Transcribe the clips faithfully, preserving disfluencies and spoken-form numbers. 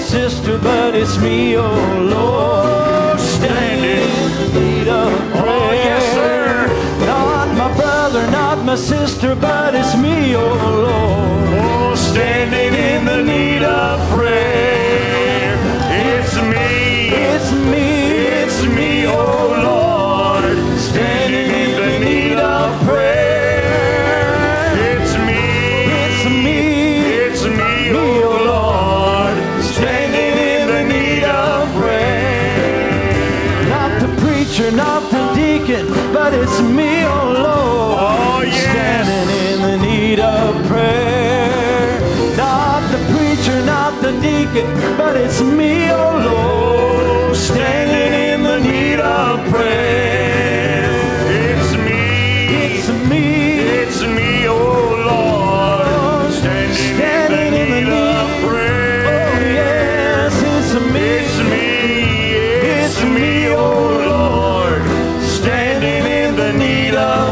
sister, but it's me, oh Lord, standing in need of prayer. Oh, yes, sir. Not my brother, not my sister, but it's me, oh Lord, oh, standing in the need of prayer. It's me, it's me, it's me, oh Lord, standing in the need of prayer. It's me, it's me, it's me, oh Lord, standing in the need of prayer. Not the preacher, not the deacon, but it's me, oh Lord, oh, yes, standing in the need of prayer. Not the preacher, not the deacon, but it's me, oh Lord, standing in the need of prayer. It's me, it's me, it's me, oh Lord, standing, standing in, the in the need of prayer. Oh yes, it's me, it's me, it's me, oh Lord, standing in the need of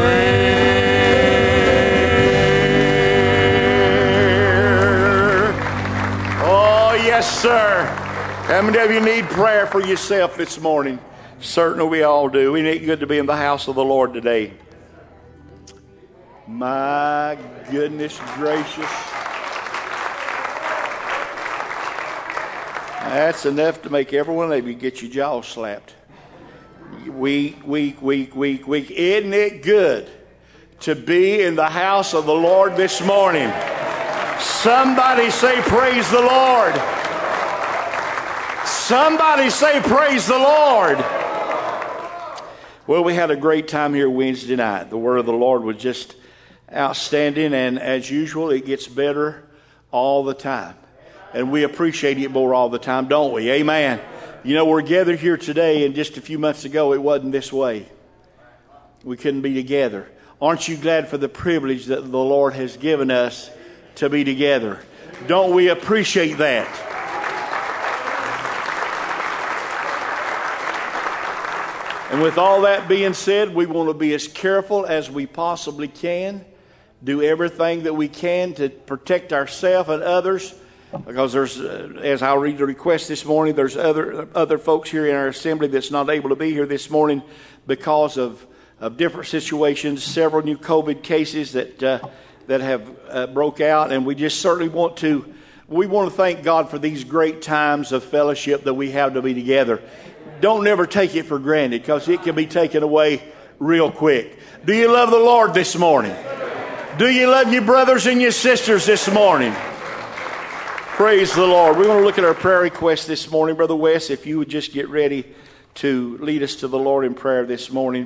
prayer. Oh yes, sir. How many of you need prayer for yourself this morning? Certainly we all do. Isn't it good to be in the house of the Lord today? My goodness gracious. That's enough to make every one of you get your jaw slapped. Week, week, week, week, week. Isn't it good to be in the house of the Lord this morning? Somebody say praise the Lord. Somebody say praise the Lord. Well, we had a great time here Wednesday night. The word of the Lord was just outstanding, and as usual, it gets better all the time. And we appreciate it more all the time, don't we? Amen. You know, we're gathered here today, and just a few months ago, it wasn't this way. We couldn't be together. Aren't you glad for the privilege that the Lord has given us to be together? Don't we appreciate that? And with all that being said, we want to be as careful as we possibly can, do everything that we can to protect ourselves and others, because there's, uh, as I'll read the request this morning, there's other other folks here in our assembly that's not able to be here this morning because of, of different situations, several new COVID cases that uh, that have uh, broke out, and we just certainly want to, we want to thank God for these great times of fellowship that we have to be together. Don't never take it for granted, because it can be taken away real quick. Do you love the Lord this morning? Do you love your brothers and your sisters this morning? Praise the Lord. We're going to look at our prayer request this morning. Brother Wes, if you would just get ready to lead us to the Lord in prayer this morning.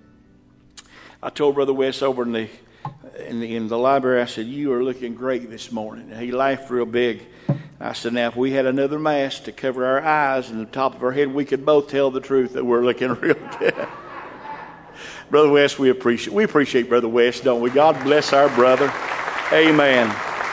I told Brother Wes over in the in the, in the library, I said, you are looking great this morning. And he laughed real big. I said, now, if we had another mask to cover our eyes and the top of our head, we could both tell the truth that we're looking real good. Brother West, we appreciate we appreciate Brother West, don't we? God bless our brother. Amen.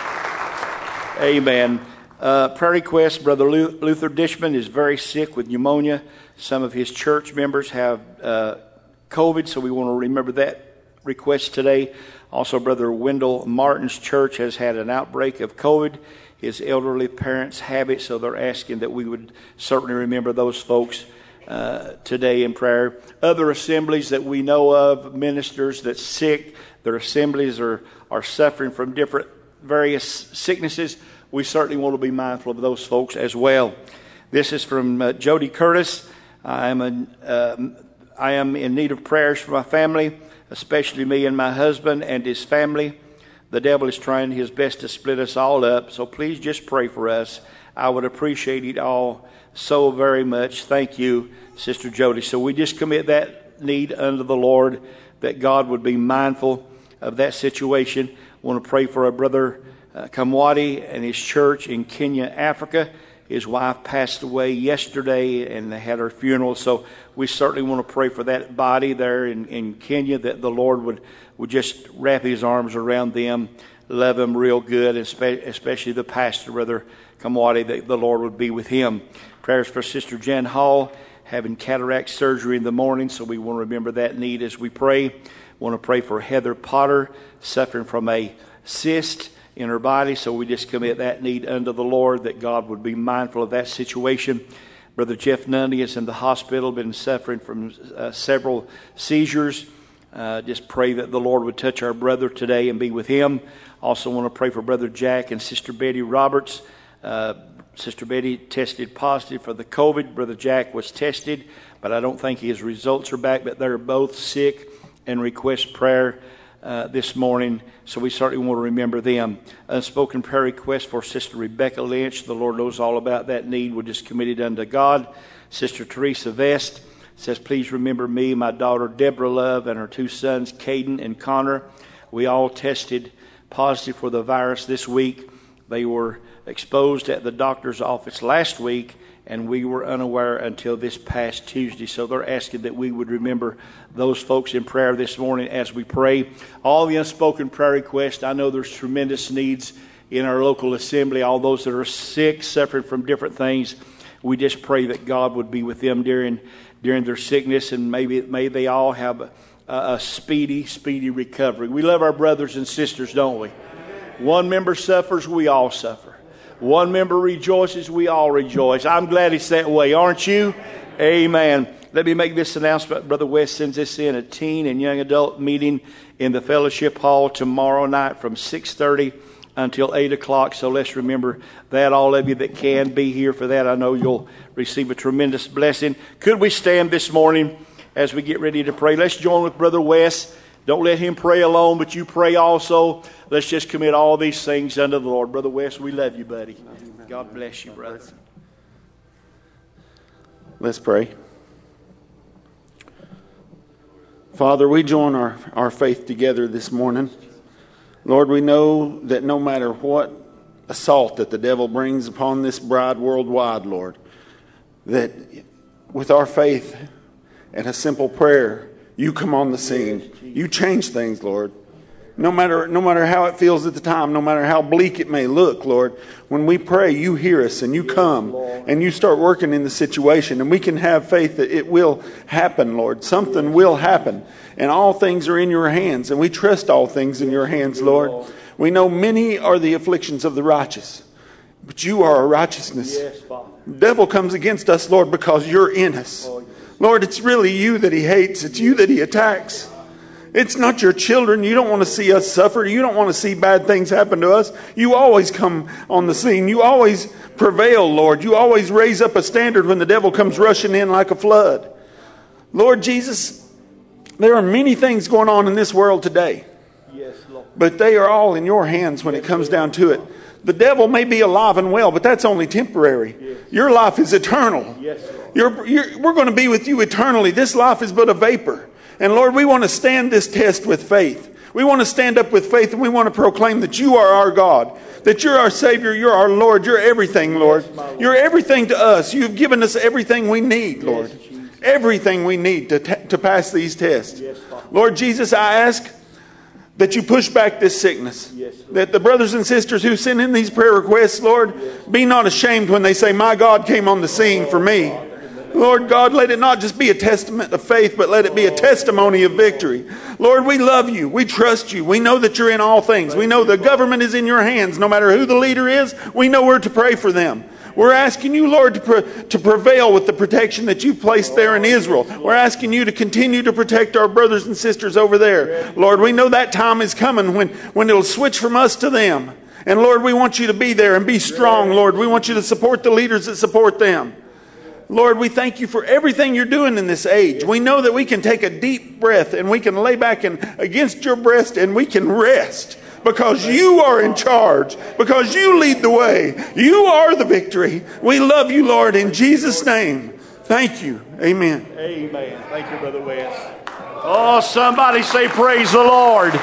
Amen. Uh, prayer request, Brother Luther Dishman is very sick with pneumonia. Some of his church members have uh, COVID, so we want to remember that request today. Also, Brother Wendell Martin's church has had an outbreak of COVID. His elderly parents have it, so they're asking that we would certainly remember those folks uh, today in prayer. Other assemblies that we know of, ministers that's sick, their assemblies are, are suffering from different various sicknesses. We certainly want to be mindful of those folks as well. This is from uh, Jody Curtis. I am, a, uh, I am in need of prayers for my family, especially me and my husband and his family. The devil is trying his best to split us all up, so please just pray for us. I would appreciate it all so very much. Thank you, Sister Jody. So we just commit that need unto the Lord, that God would be mindful of that situation. I want to pray for our brother uh, Kamwadi and his church in Kenya, Africa. His wife passed away yesterday, and they had her funeral. So we certainly want to pray for that body there in, in Kenya, that the Lord would, would just wrap his arms around them, love them real good, especially the pastor, Brother Kamwadi, that the Lord would be with him. Prayers for Sister Jan Hall, having cataract surgery in the morning, so we want to remember that need as we pray. We want to pray for Heather Potter, suffering from a cyst in her body. So we just commit that need unto the Lord, that God would be mindful of that situation. Brother Jeff Nundy is in the hospital, been suffering from uh, several seizures. Uh, just pray that the Lord would touch our brother today and be with him. Also want to pray for Brother Jack and Sister Betty Roberts. Uh, Sister Betty tested positive for the COVID. Brother Jack was tested, but I don't think his results are back. But they're both sick and request prayer uh, this morning. So we certainly want to remember them. Unspoken prayer request for Sister Rebecca Lynch. The Lord knows all about that need. We're just committed unto God. Sister Teresa Vest says, please remember me, my daughter Deborah Love, and her two sons, Caden and Connor. We all tested positive for the virus this week. They were exposed at the doctor's office last week, and we were unaware until this past Tuesday. So they're asking that we would remember those folks in prayer this morning as we pray. All the unspoken prayer requests, I know there's tremendous needs in our local assembly. All those that are sick, suffering from different things, we just pray that God would be with them during during their sickness, and maybe may they all have a, a speedy, speedy recovery. We love our brothers and sisters, don't we? One member suffers, we all suffer. One member rejoices, we all rejoice. I'm glad it's that way, aren't you? Amen. Let me make this announcement. Brother West sends us in a teen and young adult meeting in the fellowship hall tomorrow night from six thirty until eight o'clock. So let's remember that. All of you that can be here for that, I know you'll receive a tremendous blessing. Could we stand this morning as we get ready to pray? Let's join with Brother West. Don't let him pray alone, but you pray also. Let's just commit all these things unto the Lord. Brother West, we love you, buddy. God bless you, brother. Let's pray. Father, we join our, our faith together this morning. Lord, we know that no matter what assault that the devil brings upon this bride worldwide, Lord, that with our faith and a simple prayer, you come on the scene. You change things, Lord. No matter no matter how it feels at the time, no matter how bleak it may look, Lord, when we pray, you hear us and you come and you start working in the situation, and we can have faith that it will happen, Lord. Something will happen, and all things are in your hands, and we trust all things in your hands, Lord. We know many are the afflictions of the righteous, but you are our righteousness. The devil comes against us, Lord, because you're in us. Lord, it's really you that he hates. It's you that he attacks. It's not your children. You don't want to see us suffer. You don't want to see bad things happen to us. You always come on the scene. You always prevail, Lord. You always raise up a standard when the devil comes rushing in like a flood. Lord Jesus, there are many things going on in this world today. Yes, Lord. But they are all in your hands when it comes down to it. The devil may be alive and well, but that's only temporary. Yes. Your life is eternal. Yes, Lord. You're, you're, we're going to be with you eternally. This life is but a vapor. And Lord, we want to stand this test with faith. We want to stand up with faith, and we want to proclaim that you are our God, that you're our Savior, you're our Lord, you're everything, Lord. You're everything to us. You've given us everything we need, Lord. Everything we need to, t- to pass these tests. Lord Jesus, I ask that you push back this sickness. That the brothers and sisters who send in these prayer requests, Lord, be not ashamed when they say, my God came on the scene for me. Lord God, let it not just be a testament of faith, but let it be a testimony of victory. Lord, we love you. We trust you. We know that you're in all things. We know the government is in your hands. No matter who the leader is, we know where to pray for them. We're asking you, Lord, to, pre- to prevail with the protection that you've placed there in Israel. We're asking you to continue to protect our brothers and sisters over there. Lord, we know that time is coming when, when it'll switch from us to them. And Lord, we want you to be there and be strong, Lord. We want you to support the leaders that support them. Lord, we thank you for everything you're doing in this age. We know that we can take a deep breath and we can lay back and against your breast and we can rest because you are in charge, because you lead the way. You are the victory. We love you, Lord, in Jesus' name. Thank you. Amen. Amen. Thank you, Brother West. Oh, somebody say praise the Lord.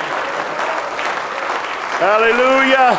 Hallelujah.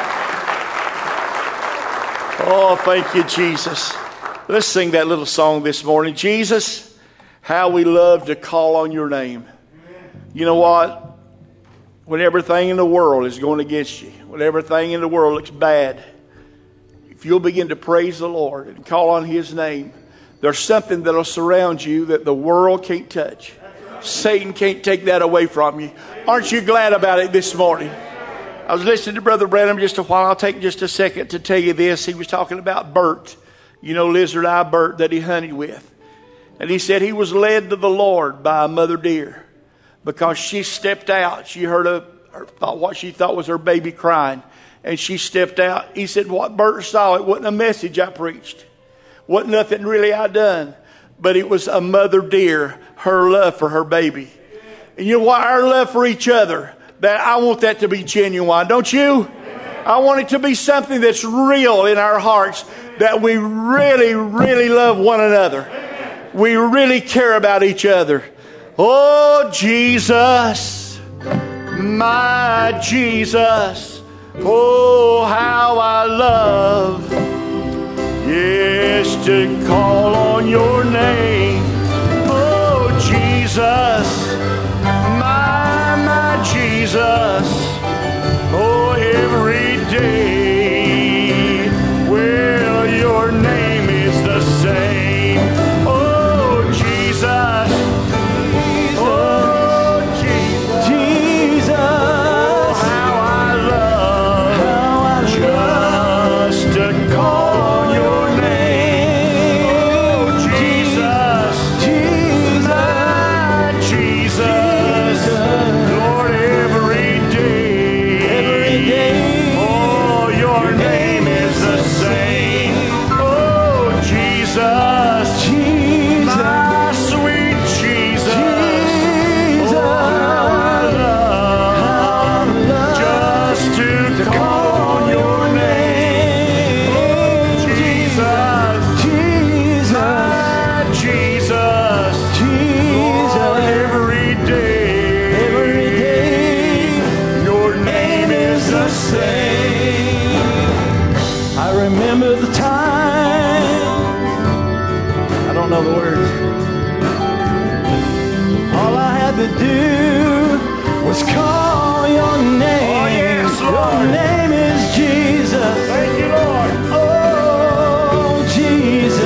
Oh, thank you, Jesus. Let's sing that little song this morning. Jesus, how we love to call on your name. You know what? When everything in the world is going against you, when everything in the world looks bad, if you'll begin to praise the Lord and call on his name, there's something that'll surround you that the world can't touch. Satan can't take that away from you. Aren't you glad about it this morning? I was listening to Brother Branham just a while. I'll take just a second to tell you this. He was talking about Bert, you know, lizard eye Bert that he hunted with. And he said he was led to the Lord by a mother deer because she stepped out. She heard a, thought what she thought was her baby crying. And she stepped out. He said what Bert saw, it wasn't a message I preached. Wasn't nothing really I done. But it was a mother deer, her love for her baby. And you know what? Our love for each other, that I want that to be genuine, don't you? I want it to be something that's real in our hearts, that we really, really love one another. We really care about each other. Oh, Jesus, my Jesus, oh, how I love, yes, to call on your name. Oh, Jesus, my, my Jesus, oh, every day, well, your name is the same. Oh, Jesus, oh, Jesus, Jesus, oh, how I love, how I just love to call on your name. Oh, Jesus, Jesus, my Jesus, Lord, every day, every day, oh, your name is the same. Oh, Jesus, Jesus, my sweet Jesus, Jesus, oh, how I love, just to call on your name. Oh, Jesus, Jesus, my Jesus, Jesus, Lord, every day, every day, your name is the same. I remember the time, I don't know the words. All I had to do was call your name. Oh, yes, Lord. Your name is Jesus. Thank you, Lord. Oh, Jesus.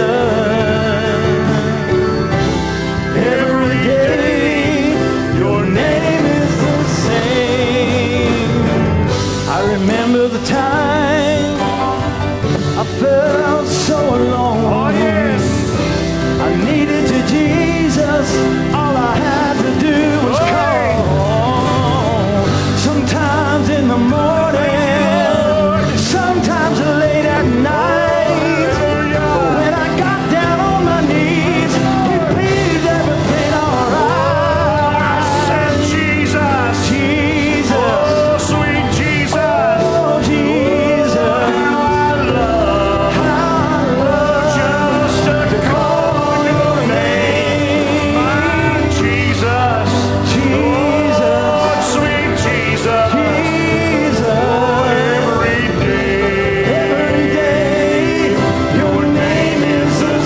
Every day, your name is the same. I remember the time I felt so alone. Oh, yes. I needed to Jesus. All I had to do was call. Sometimes in the morning, sometimes late at night. When I got down on my knees, He pleased everything alright. I said, Jesus, Jesus, oh, sweet Jesus, oh, Jesus, how I love, how I love just to call on your name. My Jesus, Jesus, oh, sweet Jesus, Jesus, oh, every day, every day, your name is the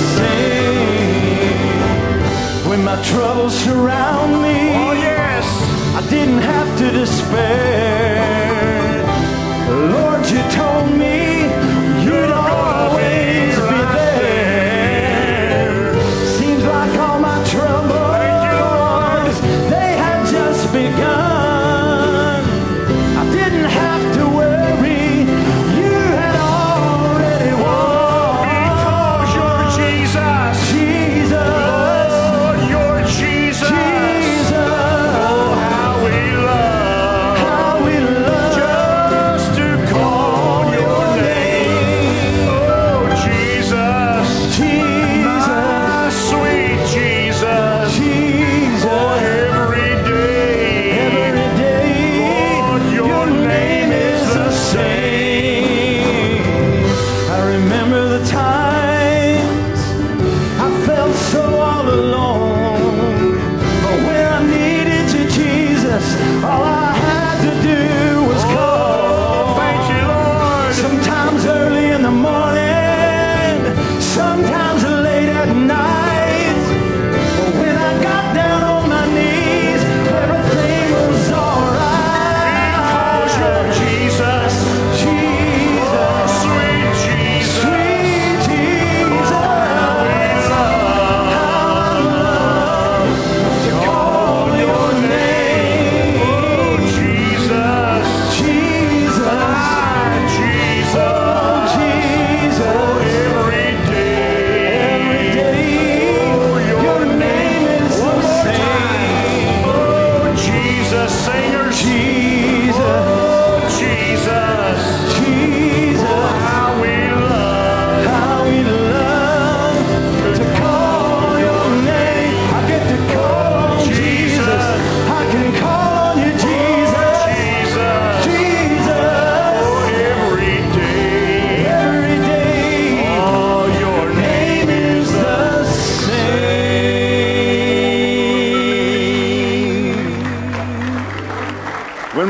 same. When my troubles surround me, oh yes, I didn't have to despair. Lord, you told me you'd always be there. Seems like all my troubles, they had just begun. I didn't have to worry, you had already won. Because you're Jesus, Jesus, Lord, you're Jesus, Jesus. Oh, how we love, how we love just to call your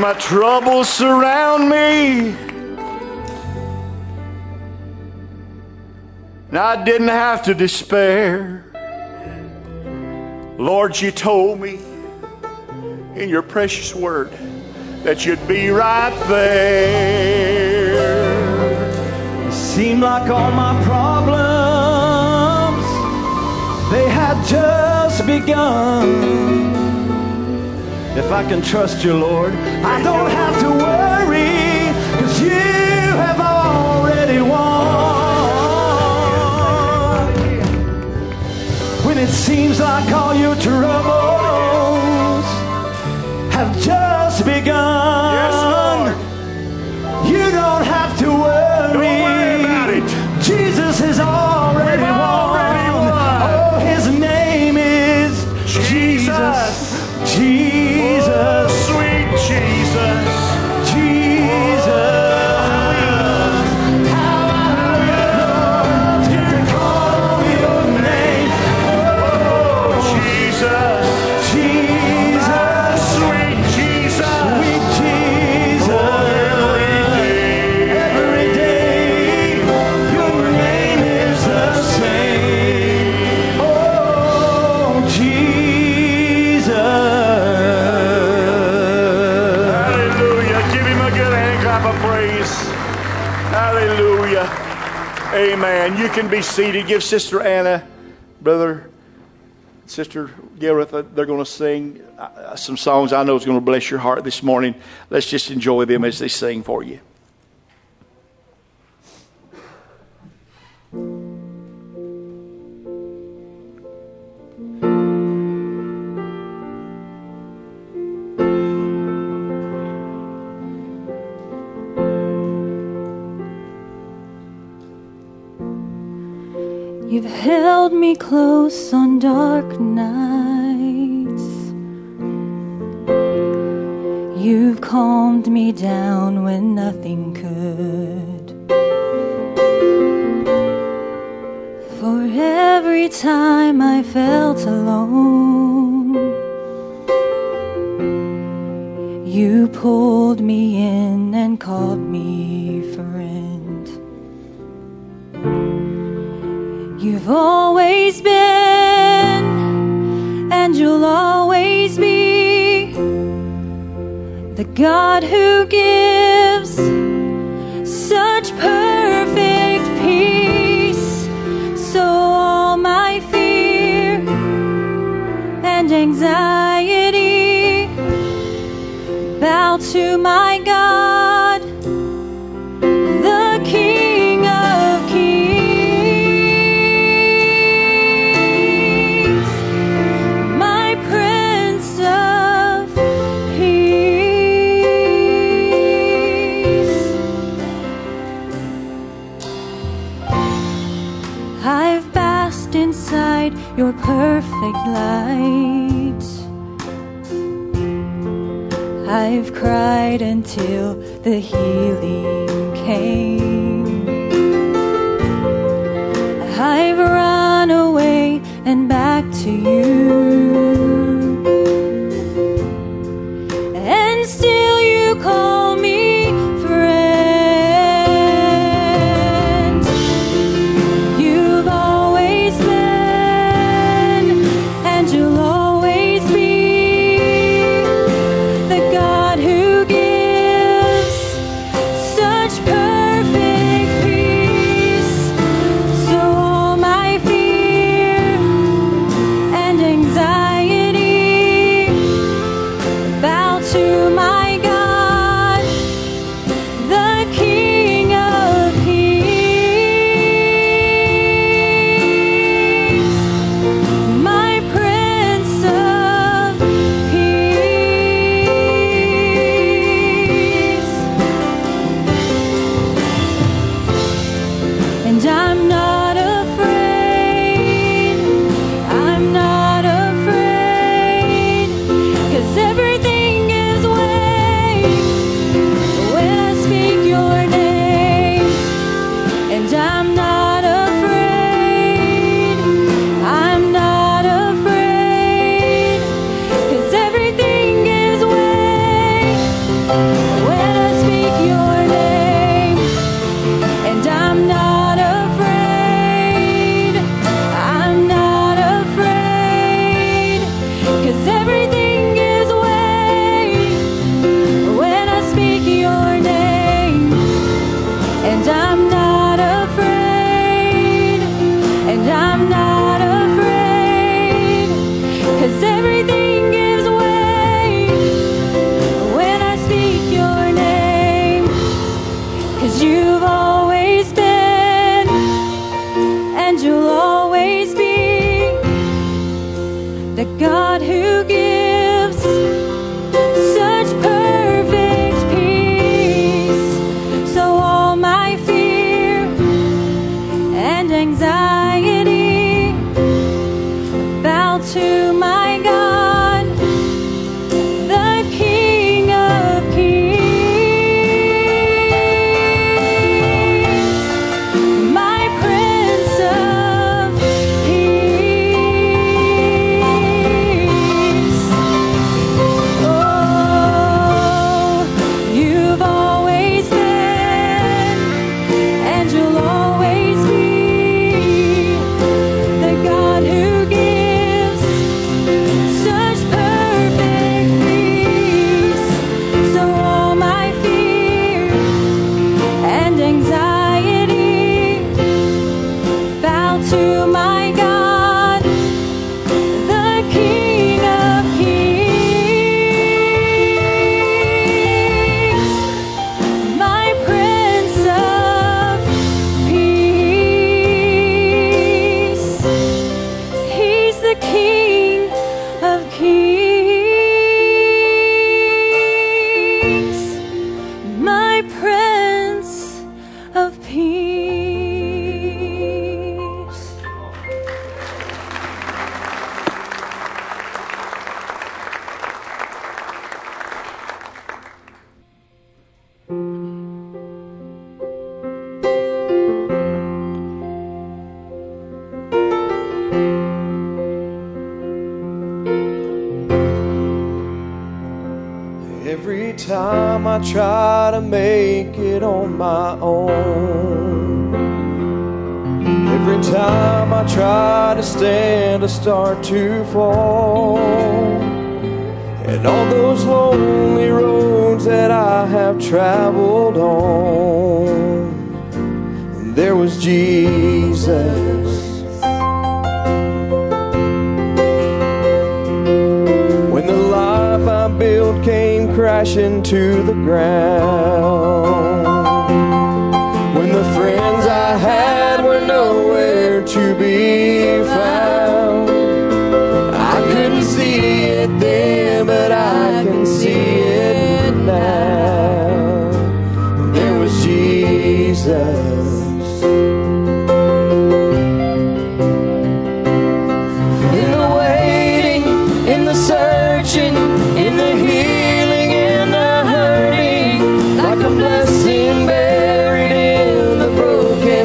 my troubles surround me, and I didn't have to despair. Lord, you told me in your precious word that you'd be right there. It seemed like all my problems, they had just begun. If I can trust you, Lord, I don't have to worry, 'cause you have already won. When it seems like all your troubles have just begun, yes, Lord, you don't have to worry. Don't worry about it. Jesus has already We've won. already won. Oh, his name is Jesus. Jesus. Oh, sweet Jesus. Amen. You can be seated. Give Sister Anna, Brother, Sister Gareth, they're going to sing some songs I know is going to bless your heart this morning. Let's just enjoy them as they sing for you. You've held me close on dark nights. You've calmed me down when nothing could. For every time I felt alone, you pulled me in and called me friend. You've always been, and you'll always be, the God who gives such perfect peace. So all my fear and anxiety bow to my God, the King of Kings. Your perfect light, I've cried until the healing came. I've run away and back to you, and still you call me friend. You've always been, you'll always be, the God who gives such perfect peace. So all my fear and time I try to make it on my own, every time I try to stand, I start to fall. And all those lonely roads that I have traveled on, there was Jesus. When the life I built came crashing to the ground, when the friends I had were nowhere to be found, I couldn't see it then, but I can see it now. There was Jesus. In the waiting, in the searching, in the healing, in the hurting, like a blessing buried in the broken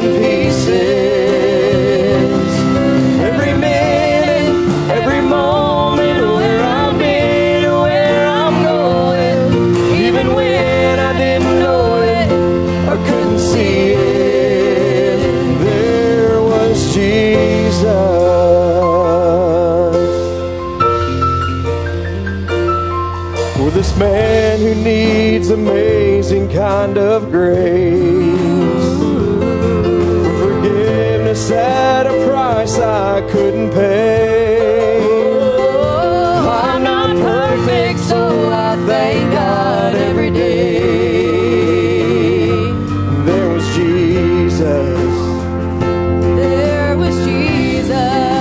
pieces. Every minute, every moment, where I've been, where I'm going, even when I didn't know it or couldn't see it, there was Jesus. For this man who needs amazing kind of grace, for forgiveness at a price I couldn't pay. I'm not perfect, so I thank God every day. There was Jesus. There was Jesus.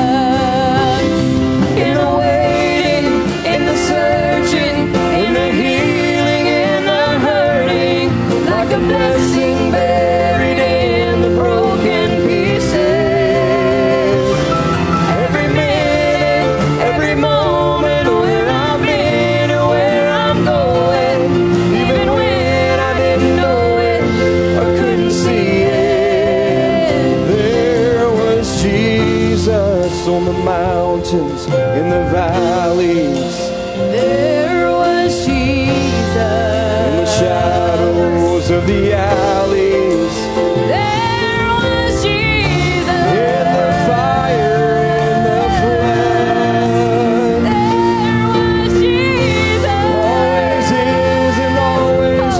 In the waiting, in the searching, in the healing, in the hurting, like a blessing buried in the broken pieces. Every minute, every moment, where I've been, where I'm going, even when I didn't know it or couldn't see it, there was Jesus. On the mountains, in the valleys, there was Jesus. In the shadows of the alleys, there was Jesus. In the fire, in the flood, there was Jesus. Always is and always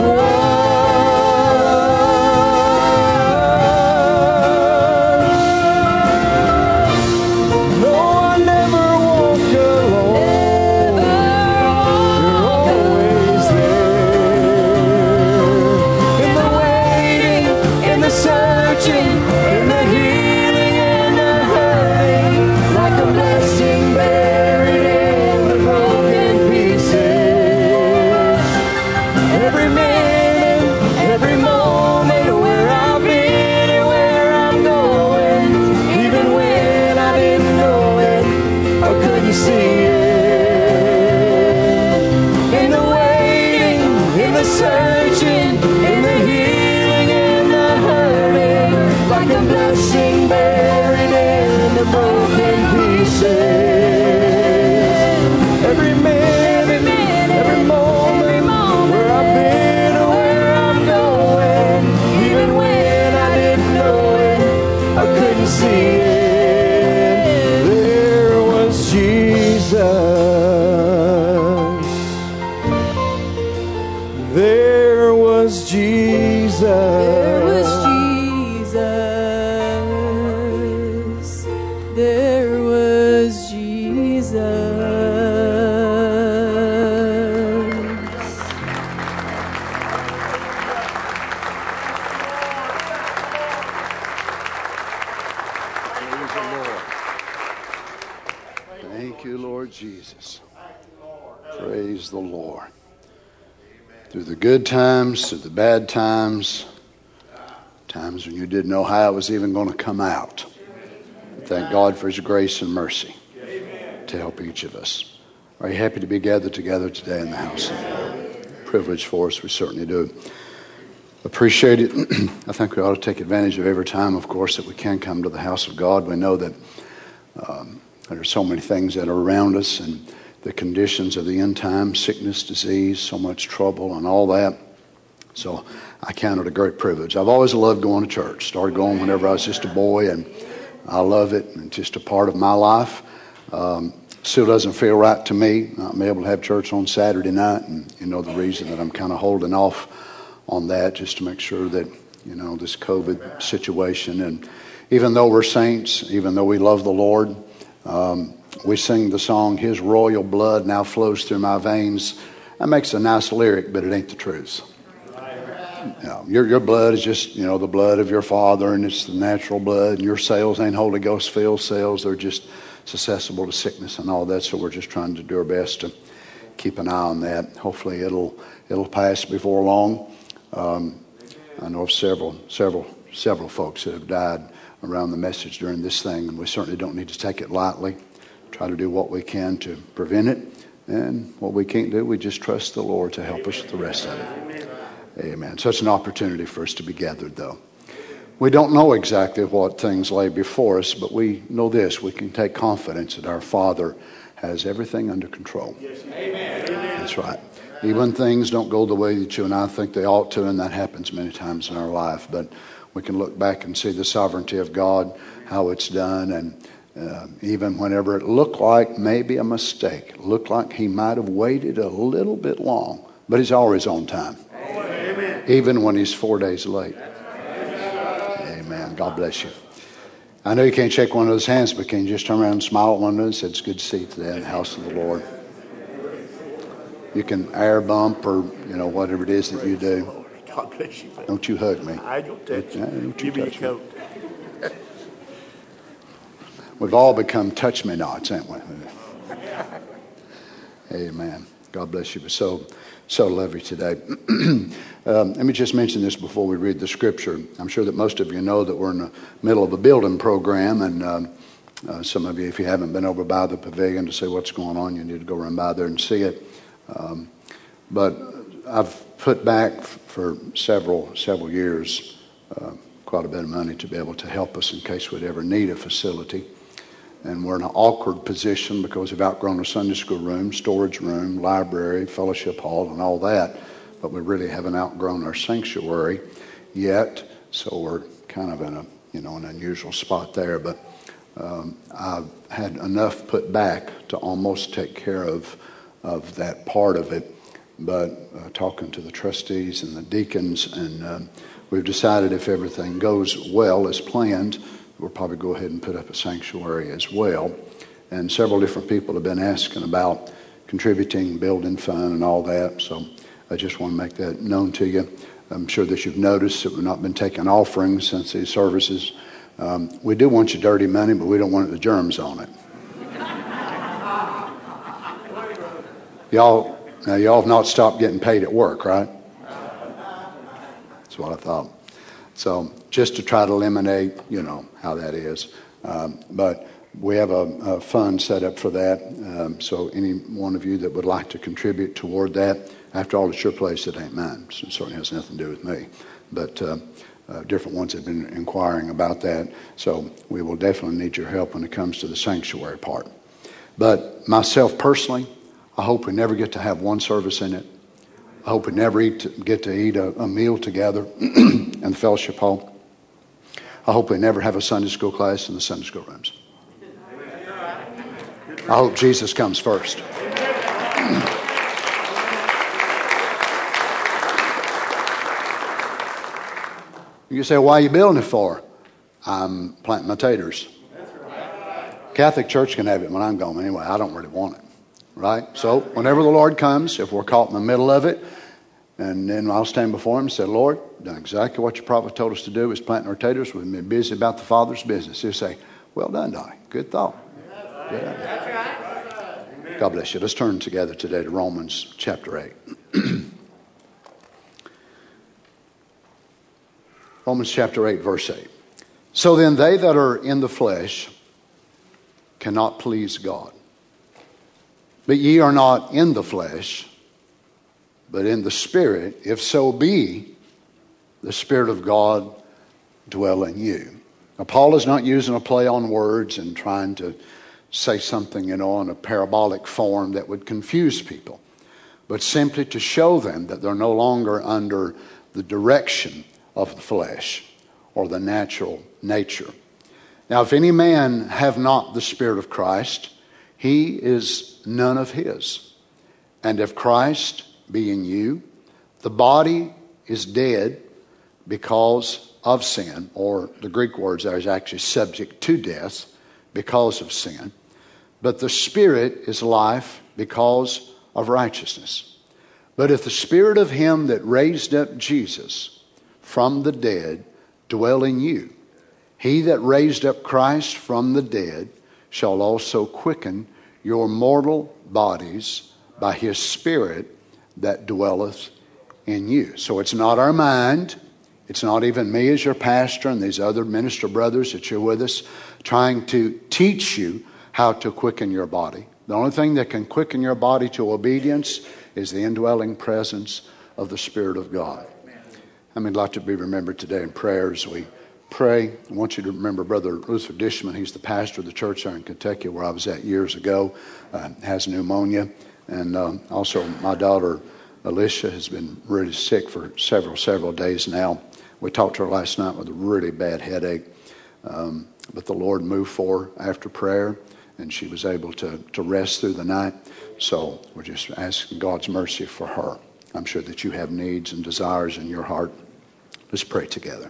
was. No, I never walk alone. You're always there. In the waiting, in the searching, in the healing, in the hurting, like a blessing buried in the broken pieces. Every minute, every moment, where I've been and where I'm going, even when I didn't know it or couldn't see it. In the waiting, in the searching, in the healing, in the hurting, like a blessing buried in the broken pieces. Every minute, every moment, where I've been or where I'm going, even when I didn't know it or couldn't see it, there was Jesus. There was Jesus. There was Jesus. There was Jesus. Thank you, Lord Jesus. Praise the Lord. Through the good times, through the bad times, times when you didn't know how it was even going to come out. Thank God for His grace and mercy to help each of us. Are you happy to be gathered together today in the house of the Lord? Privilege for us, we certainly do. Appreciate it. I think we ought to take advantage of every time, of course, that we can come to the house of God. We know that um, there are so many things that are around us, and the conditions of the end time, sickness, disease, so much trouble and all that. So I count it a great privilege. I've always loved going to church. Started going whenever I was just a boy, and I love it, and it's just a part of my life. Um, still doesn't feel right to me not being able to have church on Saturday night, and you know the reason that I'm kind of holding off on that, just to make sure that, you know, this COVID situation, and even though we're saints, even though we love the Lord, um, we sing the song, His royal blood now flows through my veins. That makes a nice lyric, but it ain't the truth. You know, your, your blood is just, you know, the blood of your father, and it's the natural blood, and your cells ain't Holy Ghost filled cells. They're just susceptible to sickness and all that, so we're just trying to do our best to keep an eye on that. Hopefully it'll it'll pass before long. Um, I know of several, several, several folks that have died around the message during this thing, and we certainly don't need to take it lightly. Try to do what we can to prevent it, and what we can't do, we just trust the Lord to help us with the rest of it. Amen. Such an opportunity for us to be gathered, though. We don't know exactly what things lay before us, but we know this: we can take confidence that our Father has everything under control. Amen. That's right. Even when things don't go the way that you and I think they ought to, and that happens many times in our life, but we can look back and see the sovereignty of God, how it's done, and uh, even whenever it looked like maybe a mistake, looked like He might have waited a little bit long, but He's always on time. Amen. Even when He's four days late. Amen. God bless you. I know you can't shake one of those hands, but can you just turn around and smile at one of them and say, it's good to see you today in the house of the Lord. You can air bump or, you know, whatever it is that you do. God bless you. Don't you hug me. I don't touch you. Don't you Give me a touch me. coat. We've all become touch me nots, haven't we? Amen. God bless you. But so, so love you today. um, let me just mention this before we read the scripture. I'm sure that most of you know that we're in the middle of a building program, and um, uh, some of you, if you haven't been over by the pavilion to see what's going on, you need to go run by there and see it. Um, but I've put back for several several years uh, quite a bit of money to be able to help us in case we'd ever need a facility. And we're in an awkward position because we've outgrown a Sunday school room, storage room, library, fellowship hall, and all that. But we really haven't outgrown our sanctuary yet. So we're kind of in a, you know, an unusual spot there. But um, I've had enough put back to almost take care of, of that part of it. But uh, talking to the trustees and the deacons, and um, we've decided if everything goes well as planned, we'll probably go ahead and put up a sanctuary as well. And several different people have been asking about contributing, building fund, and all that. So I just want to make that known to you. I'm sure that you've noticed that we've not been taking offerings since these services. Um, we do want your dirty money, but we don't want the germs on it. Y'all, now y'all have not stopped getting paid at work, right? That's what I thought. So just to try to eliminate, you know, how that is. Um, but we have a, a fund set up for that. Um, so any one of you that would like to contribute toward that, after all, it's your place, it ain't mine. So it certainly has nothing to do with me. But uh, uh, different ones have been inquiring about that. So we will definitely need your help when it comes to the sanctuary part. But myself personally, I hope we never get to have one service in it. I hope we never eat, get to eat a, a meal together in the fellowship hall. I hope we never have a Sunday school class in the Sunday school rooms. I hope Jesus comes first. You say, why are you building it for? I'm planting my taters. Catholic Church can have it when I'm gone anyway. I don't really want it. Right? So whenever the Lord comes, if we're caught in the middle of it, and then I'll stand before Him and say, Lord, done exactly what your prophet told us to do, is planting our taters. We've been busy about the Father's business. He'll say, well done, Donnie. Good thought. Good idea. God bless you. Let's turn together today to Romans chapter eight. Romans chapter eight, verse eight. So then they that are in the flesh cannot please God. But ye are not in the flesh, but in the Spirit, if so be the Spirit of God dwell in you. Now, Paul is not using a play on words and trying to say something, you know, in a parabolic form that would confuse people, but simply to show them that they're no longer under the direction of the flesh or the natural nature. Now, if any man have not the Spirit of Christ, he is none of his. And if Christ be in you, the body is dead because of sin, or the Greek words there is actually subject to death because of sin. But the Spirit is life because of righteousness. But if the Spirit of him that raised up Jesus from the dead dwell in you, he that raised up Christ from the dead shall also quicken your mortal bodies by his Spirit that dwelleth in you. So it's not our mind. It's not even me as your pastor and these other minister brothers that you're with us trying to teach you how to quicken your body. The only thing that can quicken your body to obedience is the indwelling presence of the Spirit of God. I mean, I'd like to be remembered today in prayer as we pray. I want you to remember Brother Luther Dishman. He's the pastor of the church there in Kentucky where I was at years ago. Uh, has pneumonia. And um, also my daughter Alicia has been really sick for several, several days now. We talked to her last night with a really bad headache. Um, but the Lord moved for her after prayer, and she was able to, to rest through the night. So we're just asking God's mercy for her. I'm sure that you have needs and desires in your heart. Let's pray together.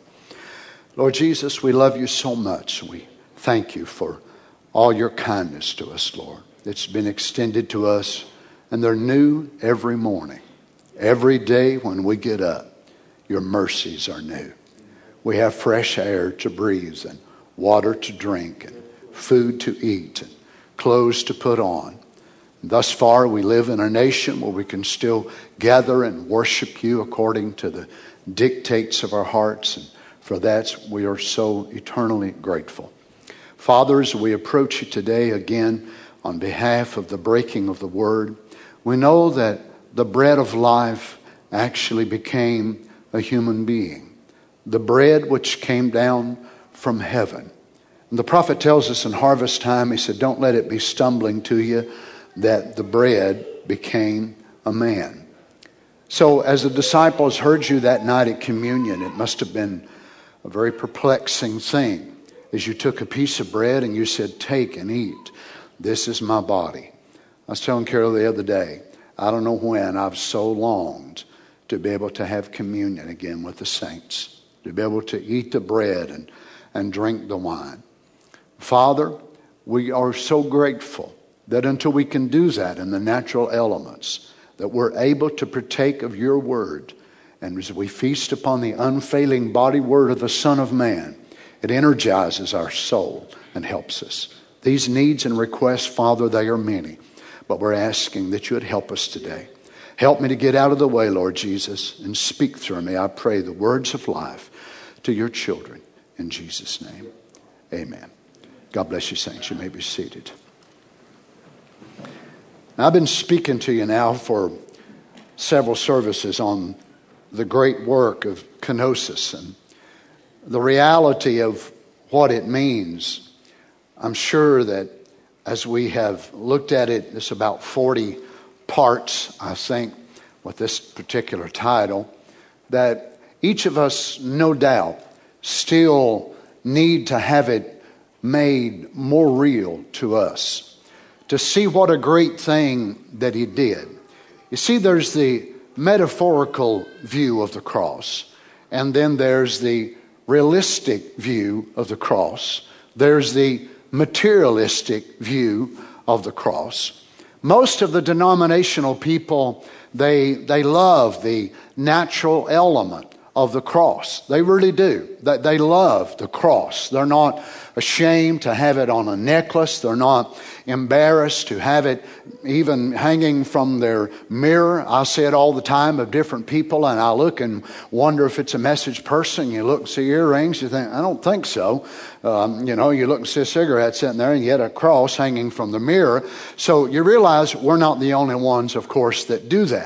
Lord Jesus, we love you so much. We thank you for all your kindness to us, Lord. It's been extended to us, and they're new every morning. Every day when we get up, your mercies are new. We have fresh air to breathe and water to drink and food to eat and clothes to put on. And thus far, we live in a nation where we can still gather and worship you according to the dictates of our hearts. And for that, we are so eternally grateful. Father, as we approach you today again on behalf of the breaking of the word, we know that the bread of life actually became a human being. The bread which came down from heaven. And the prophet tells us in harvest time, he said, don't let it be stumbling to you that the bread became a man. So as the disciples heard you that night at communion, it must have been a very perplexing thing as you took a piece of bread and you said, take and eat. This is my body. I was telling Carol the other day, I don't know when I've so longed to be able to have communion again with the saints, to be able to eat the bread and, and drink the wine. Father, we are so grateful that until we can do that in the natural elements, that we're able to partake of your word. And as we feast upon the unfailing body word of the Son of Man, it energizes our soul and helps us. These needs and requests, Father, they are many. But we're asking that you would help us today. Help me to get out of the way, Lord Jesus, and speak through me. I pray the words of life to your children. In Jesus' name, amen. God bless you, saints. You may be seated. Now, I've been speaking to you now for several services on the great work of kenosis and the reality of what it means. I'm sure that as we have looked at it, it's about forty parts, I think, with this particular title, that each of us, no doubt, still need to have it made more real to us, to see what a great thing that he did. You see, there's the metaphorical view of the cross, and then there's the realistic view of the cross. There's the materialistic view of the cross. Most of the denominational people, they they love the natural element of the cross. They really do. They, they love the cross. They're not ashamed to have it on a necklace. They're not embarrassed to have it even hanging from their mirror. I see it all the time of different people, and I look and wonder if it's a message person. You look and see earrings, you think, I don't think so. Um, you know, you look and see a cigarette sitting there, and yet a cross hanging from the mirror. So you realize we're not the only ones, of course, that do that.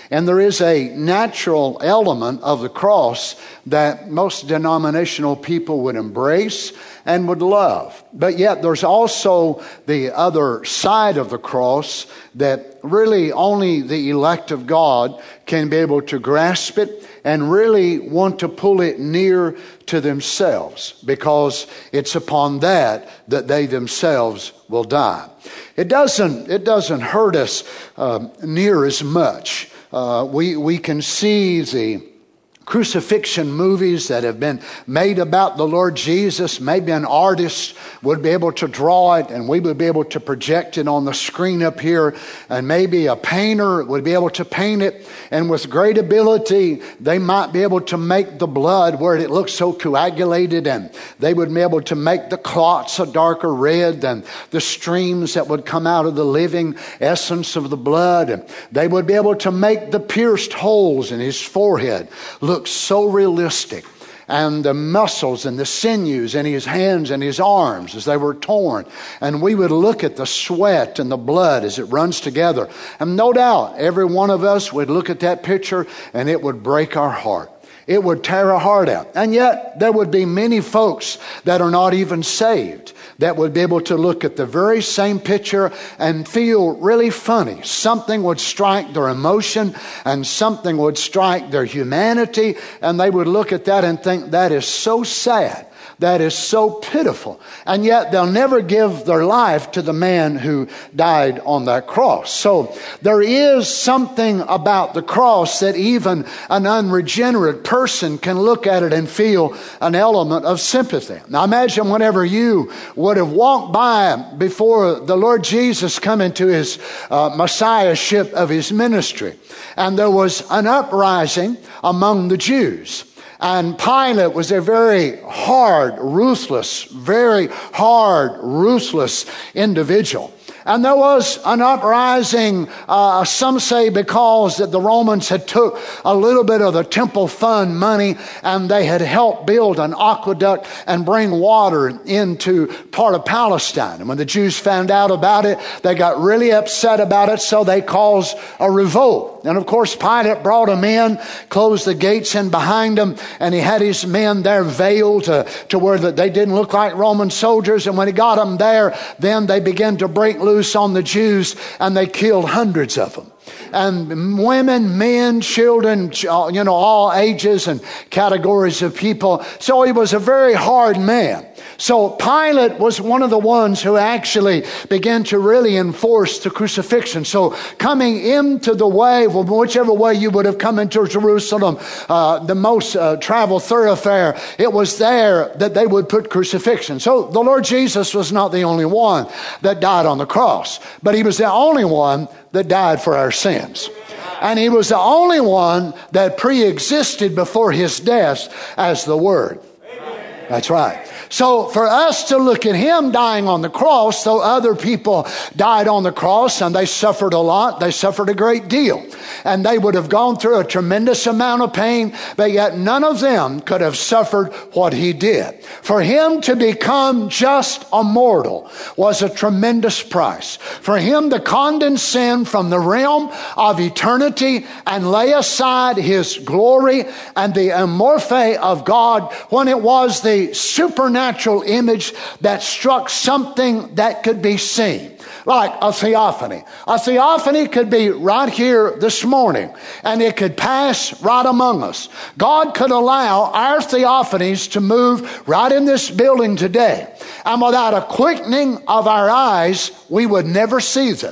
And there is a natural element of the cross that most denominational people would embrace and would love. But yet there's also the other side of the cross that really only the elect of God can be able to grasp it and really want to pull it near to themselves, because it's upon that that they themselves will die. It doesn't, it doesn't hurt us uh, near as much. Uh, we, we can see the crucifixion movies that have been made about the Lord Jesus. Maybe an artist would be able to draw it and we would be able to project it on the screen up here. And maybe a painter would be able to paint it. And with great ability, they might be able to make the blood where it looks so coagulated, and they would be able to make the clots a darker red than the streams that would come out of the living essence of the blood. And they would be able to make the pierced holes in his forehead look so realistic, and the muscles and the sinews in his hands and his arms as they were torn. And we would look at the sweat and the blood as it runs together. And no doubt every one of us would look at that picture and it would break our heart. It would tear our heart out. And yet there would be many folks that are not even saved that would be able to look at the very same picture and feel really funny. Something would strike their emotion and something would strike their humanity, and they would look at that and think, that is so sad. That is so pitiful. And yet they'll never give their life to the man who died on that cross. So there is something about the cross that even an unregenerate person can look at it and feel an element of sympathy. Now imagine whenever you would have walked by before the Lord Jesus come into his uh, messiahship of his ministry, and there was an uprising among the Jews. And Pilate was a very hard, ruthless, very hard, ruthless individual. And there was an uprising, uh, some say because that the Romans had took a little bit of the temple fund money and they had helped build an aqueduct and bring water into part of Palestine. And when the Jews found out about it, they got really upset about it, so they caused a revolt. And of course, Pilate brought them in, closed the gates in behind them, and he had his men there veiled to, to where they didn't look like Roman soldiers. And when he got them there, then they began to break loose on the Jews, and they killed hundreds of them. And women, men, children, you know, all ages and categories of people. So he was a very hard man. So Pilate was one of the ones who actually began to really enforce the crucifixion. So coming into the way, whichever way you would have come into Jerusalem, uh, the most uh, traveled thoroughfare, it was there that they would put crucifixion. So the Lord Jesus was not the only one that died on the cross, but he was the only one that died for our sins. And he was the only one that pre-existed before his death as the Word. Amen. That's right. So for us to look at him dying on the cross, though other people died on the cross and they suffered a lot, they suffered a great deal. And they would have gone through a tremendous amount of pain, but yet none of them could have suffered what he did. For him to become just a mortal was a tremendous price. For him to condescend from the realm of eternity and lay aside his glory and the amorphe of God, when it was the supernatural Natural image that struck something that could be seen, like a theophany. A theophany could be right here this morning, and it could pass right among us. God could allow our theophanies to move right in this building today, and without a quickening of our eyes, we would never see them.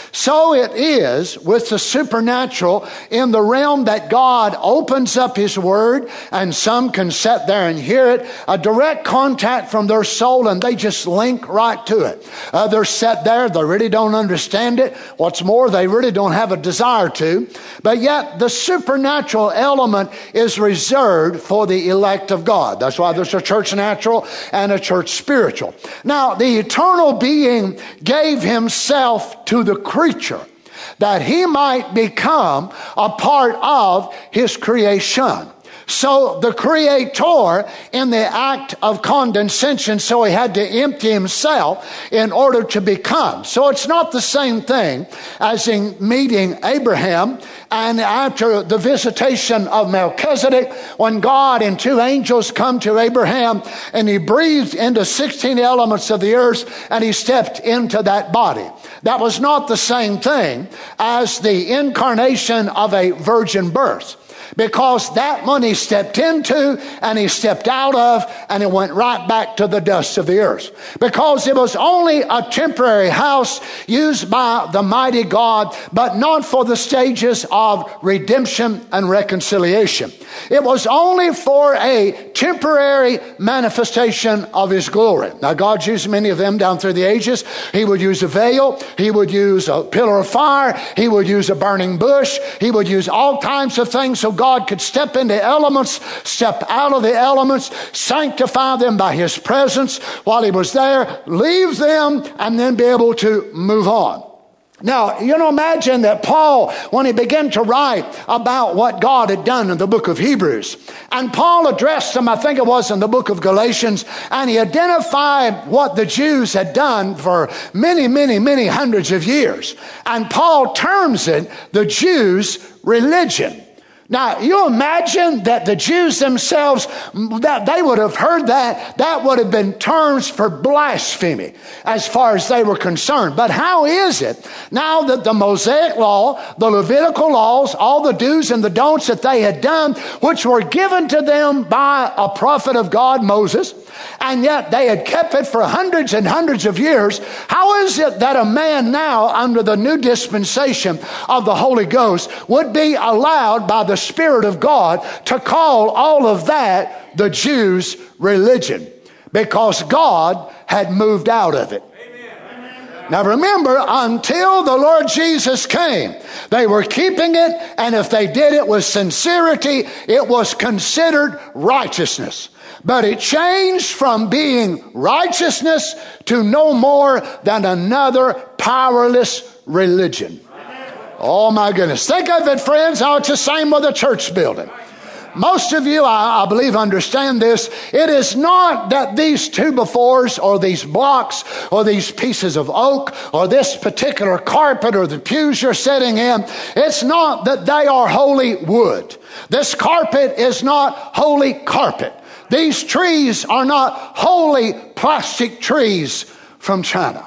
So it is with the supernatural in the realm that God opens up his word, and some can sit there and hear it, a direct contact from their soul, and they just link right to it. Others sit there, they really don't understand it. What's more, they really don't have a desire to. But yet the supernatural element is reserved for the elect of God. That's why there's a church natural and a church spiritual. Now, the eternal being gave himself to the creature that he might become a part of his creation. So the Creator, in the act of condescension, so he had to empty himself in order to become. So it's not the same thing as in meeting Abraham and after the visitation of Melchizedek, when God and two angels come to Abraham and he breathed into sixteen elements of the earth and he stepped into that body. That was not the same thing as the incarnation of a virgin birth. Because that one he stepped into and he stepped out of and it went right back to the dust of the earth. Because it was only a temporary house used by the mighty God, but not for the stages of redemption and reconciliation. It was only for a temporary manifestation of his glory. Now God used many of them down through the ages. He would use a veil. He would use a pillar of fire. He would use a burning bush. He would use all kinds of things so God could step into elements, step out of the elements, sanctify them by his presence while he was there, leave them, and then be able to move on. Now, you know, imagine that Paul, when he began to write about what God had done in the book of Hebrews, and Paul addressed them, I think it was in the book of Galatians, and he identified what the Jews had done for many, many, many hundreds of years. And Paul terms it the Jews' religion. Now, you imagine that the Jews themselves, that they would have heard that, that would have been terms for blasphemy as far as they were concerned. But how is it now that the Mosaic law, the Levitical laws, all the do's and the don'ts that they had done, which were given to them by a prophet of God, Moses, and yet they had kept it for hundreds and hundreds of years, how is it that a man now under the new dispensation of the Holy Ghost would be allowed by the Spirit of God to call all of that the Jews' religion? Because God had moved out of it. Now remember, until the Lord Jesus came, they were keeping it, and if they did it with sincerity, it was considered righteousness. But it changed from being righteousness to no more than another powerless religion. Oh my goodness. Think of it, friends, how it's the same with a church building. Most of you, I, I believe, understand this. It is not that these two-by-fours or these blocks or these pieces of oak or this particular carpet or the pews you're sitting in, it's not that they are holy wood. This carpet is not holy carpet. These trees are not holy plastic trees from China.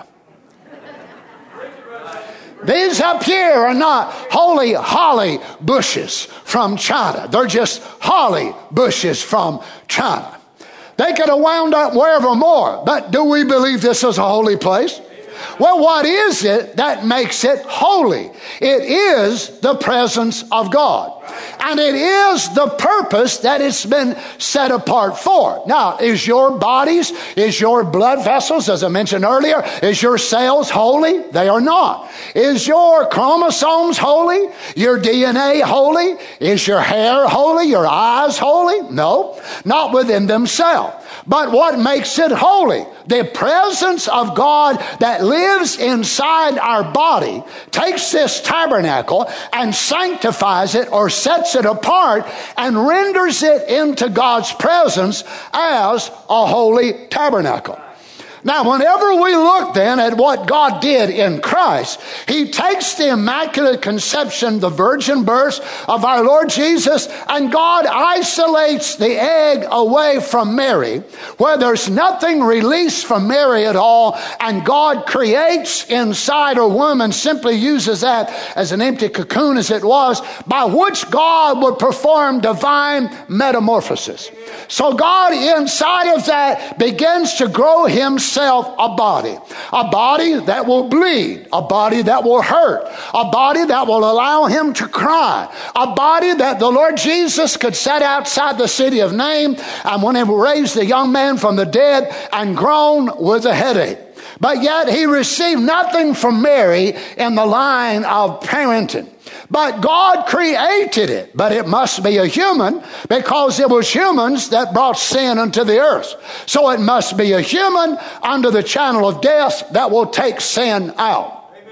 These up here are not holy holly bushes from China. They're just holly bushes from China. They could have wound up wherever more. But do we believe this is a holy place? Well, what is it that makes it holy? It is the presence of God. And it is the purpose that it's been set apart for. Now, is your bodies, is your blood vessels, as I mentioned earlier, is your cells holy? They are not. Is your chromosomes holy? Your D N A holy? Is your hair holy? Your eyes holy? No, not within themselves. But what makes it holy? The presence of God that lives inside our body takes this tabernacle and sanctifies it or sets it apart and renders it into God's presence as a holy tabernacle. Now, whenever we look then at what God did in Christ, he takes the immaculate conception, the virgin birth of our Lord Jesus, and God isolates the egg away from Mary, where there's nothing released from Mary at all, and God creates inside a woman, simply uses that as an empty cocoon as it was, by which God would perform divine metamorphosis. So God inside of that begins to grow himself a body. A body that will bleed. A body that will hurt. A body that will allow him to cry. A body that the Lord Jesus could set outside the city of Nain, and when he raised the young man from the dead and groan with a headache. But yet he received nothing from Mary in the line of parenting. But God created it. But it must be a human, because it was humans that brought sin into the earth. So it must be a human under the channel of death that will take sin out.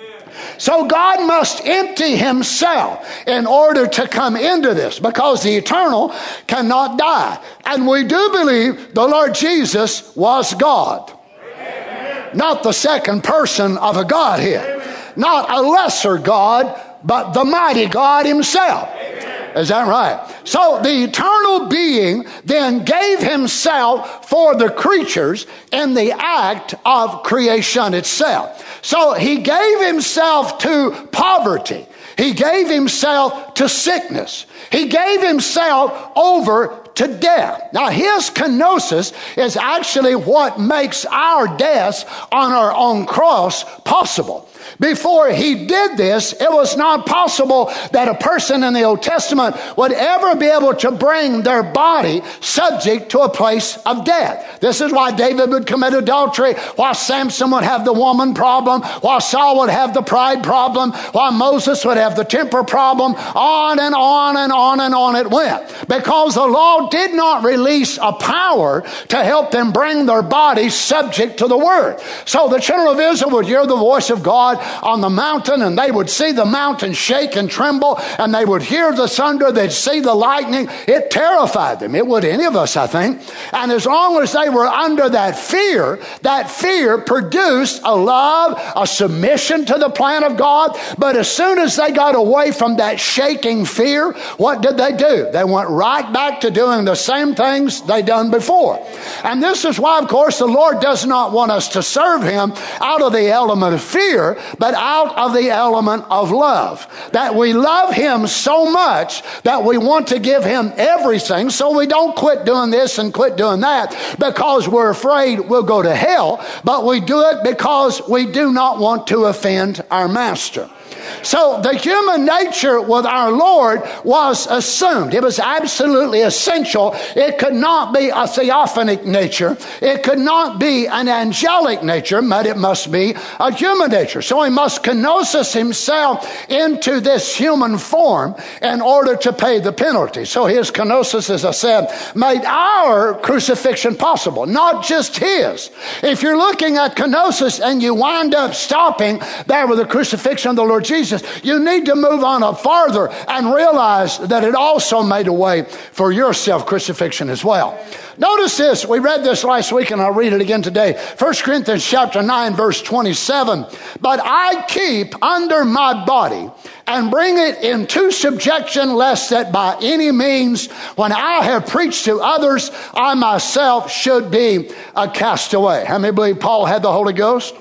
So God must empty himself in order to come into this, because the eternal cannot die. And we do believe the Lord Jesus was God. Amen. Not the second person of a Godhead. Amen. Not a lesser God, but the mighty God himself. Amen. Is that right? So the eternal being then gave himself for the creatures in the act of creation itself. So he gave himself to poverty. He gave himself to sickness. He gave himself over to death. Now his kenosis is actually what makes our deaths on our own cross possible. Before he did this, it was not possible that a person in the Old Testament would ever be able to bring their body subject to a place of death. This is why David would commit adultery, why Samson would have the woman problem, why Saul would have the pride problem, why Moses would have the temper problem. On and on and on and on it went. Because the law did not release a power to help them bring their bodies subject to the word. So the children of Israel would hear the voice of God on the mountain, and they would see the mountain shake and tremble, and they would hear the thunder, they'd see the lightning. It terrified them. It would any of us, I think. And as long as they were under that fear, that fear produced a love, a submission to the plan of God. But as soon as they got away from that shaking fear, what did they do? They went right back to doing the same things they'd done before. And this is why, of course, the Lord does not want us to serve him out of the element of fear, but out of the element of love. That we love him so much that we want to give him everything, so we don't quit doing this and quit doing that because we're afraid we'll go to hell, but we do it because we do not want to offend our master. So the human nature with our Lord was assumed. It was absolutely essential. It could not be a theophanic nature. It could not be an angelic nature, but it must be a human nature. So he must kenosis himself into this human form in order to pay the penalty. So his kenosis, as I said, made our crucifixion possible, not just his. If you're looking at kenosis and you wind up stopping there with the crucifixion of the Lord Jesus, you need to move on up farther and realize that it also made a way for your self-crucifixion as well. Notice this. We read this last week and I'll read it again today. First Corinthians chapter nine, verse twenty-seven. But I keep under my body and bring it into subjection, lest that by any means, when I have preached to others, I myself should be a castaway. How many believe Paul had the Holy Ghost?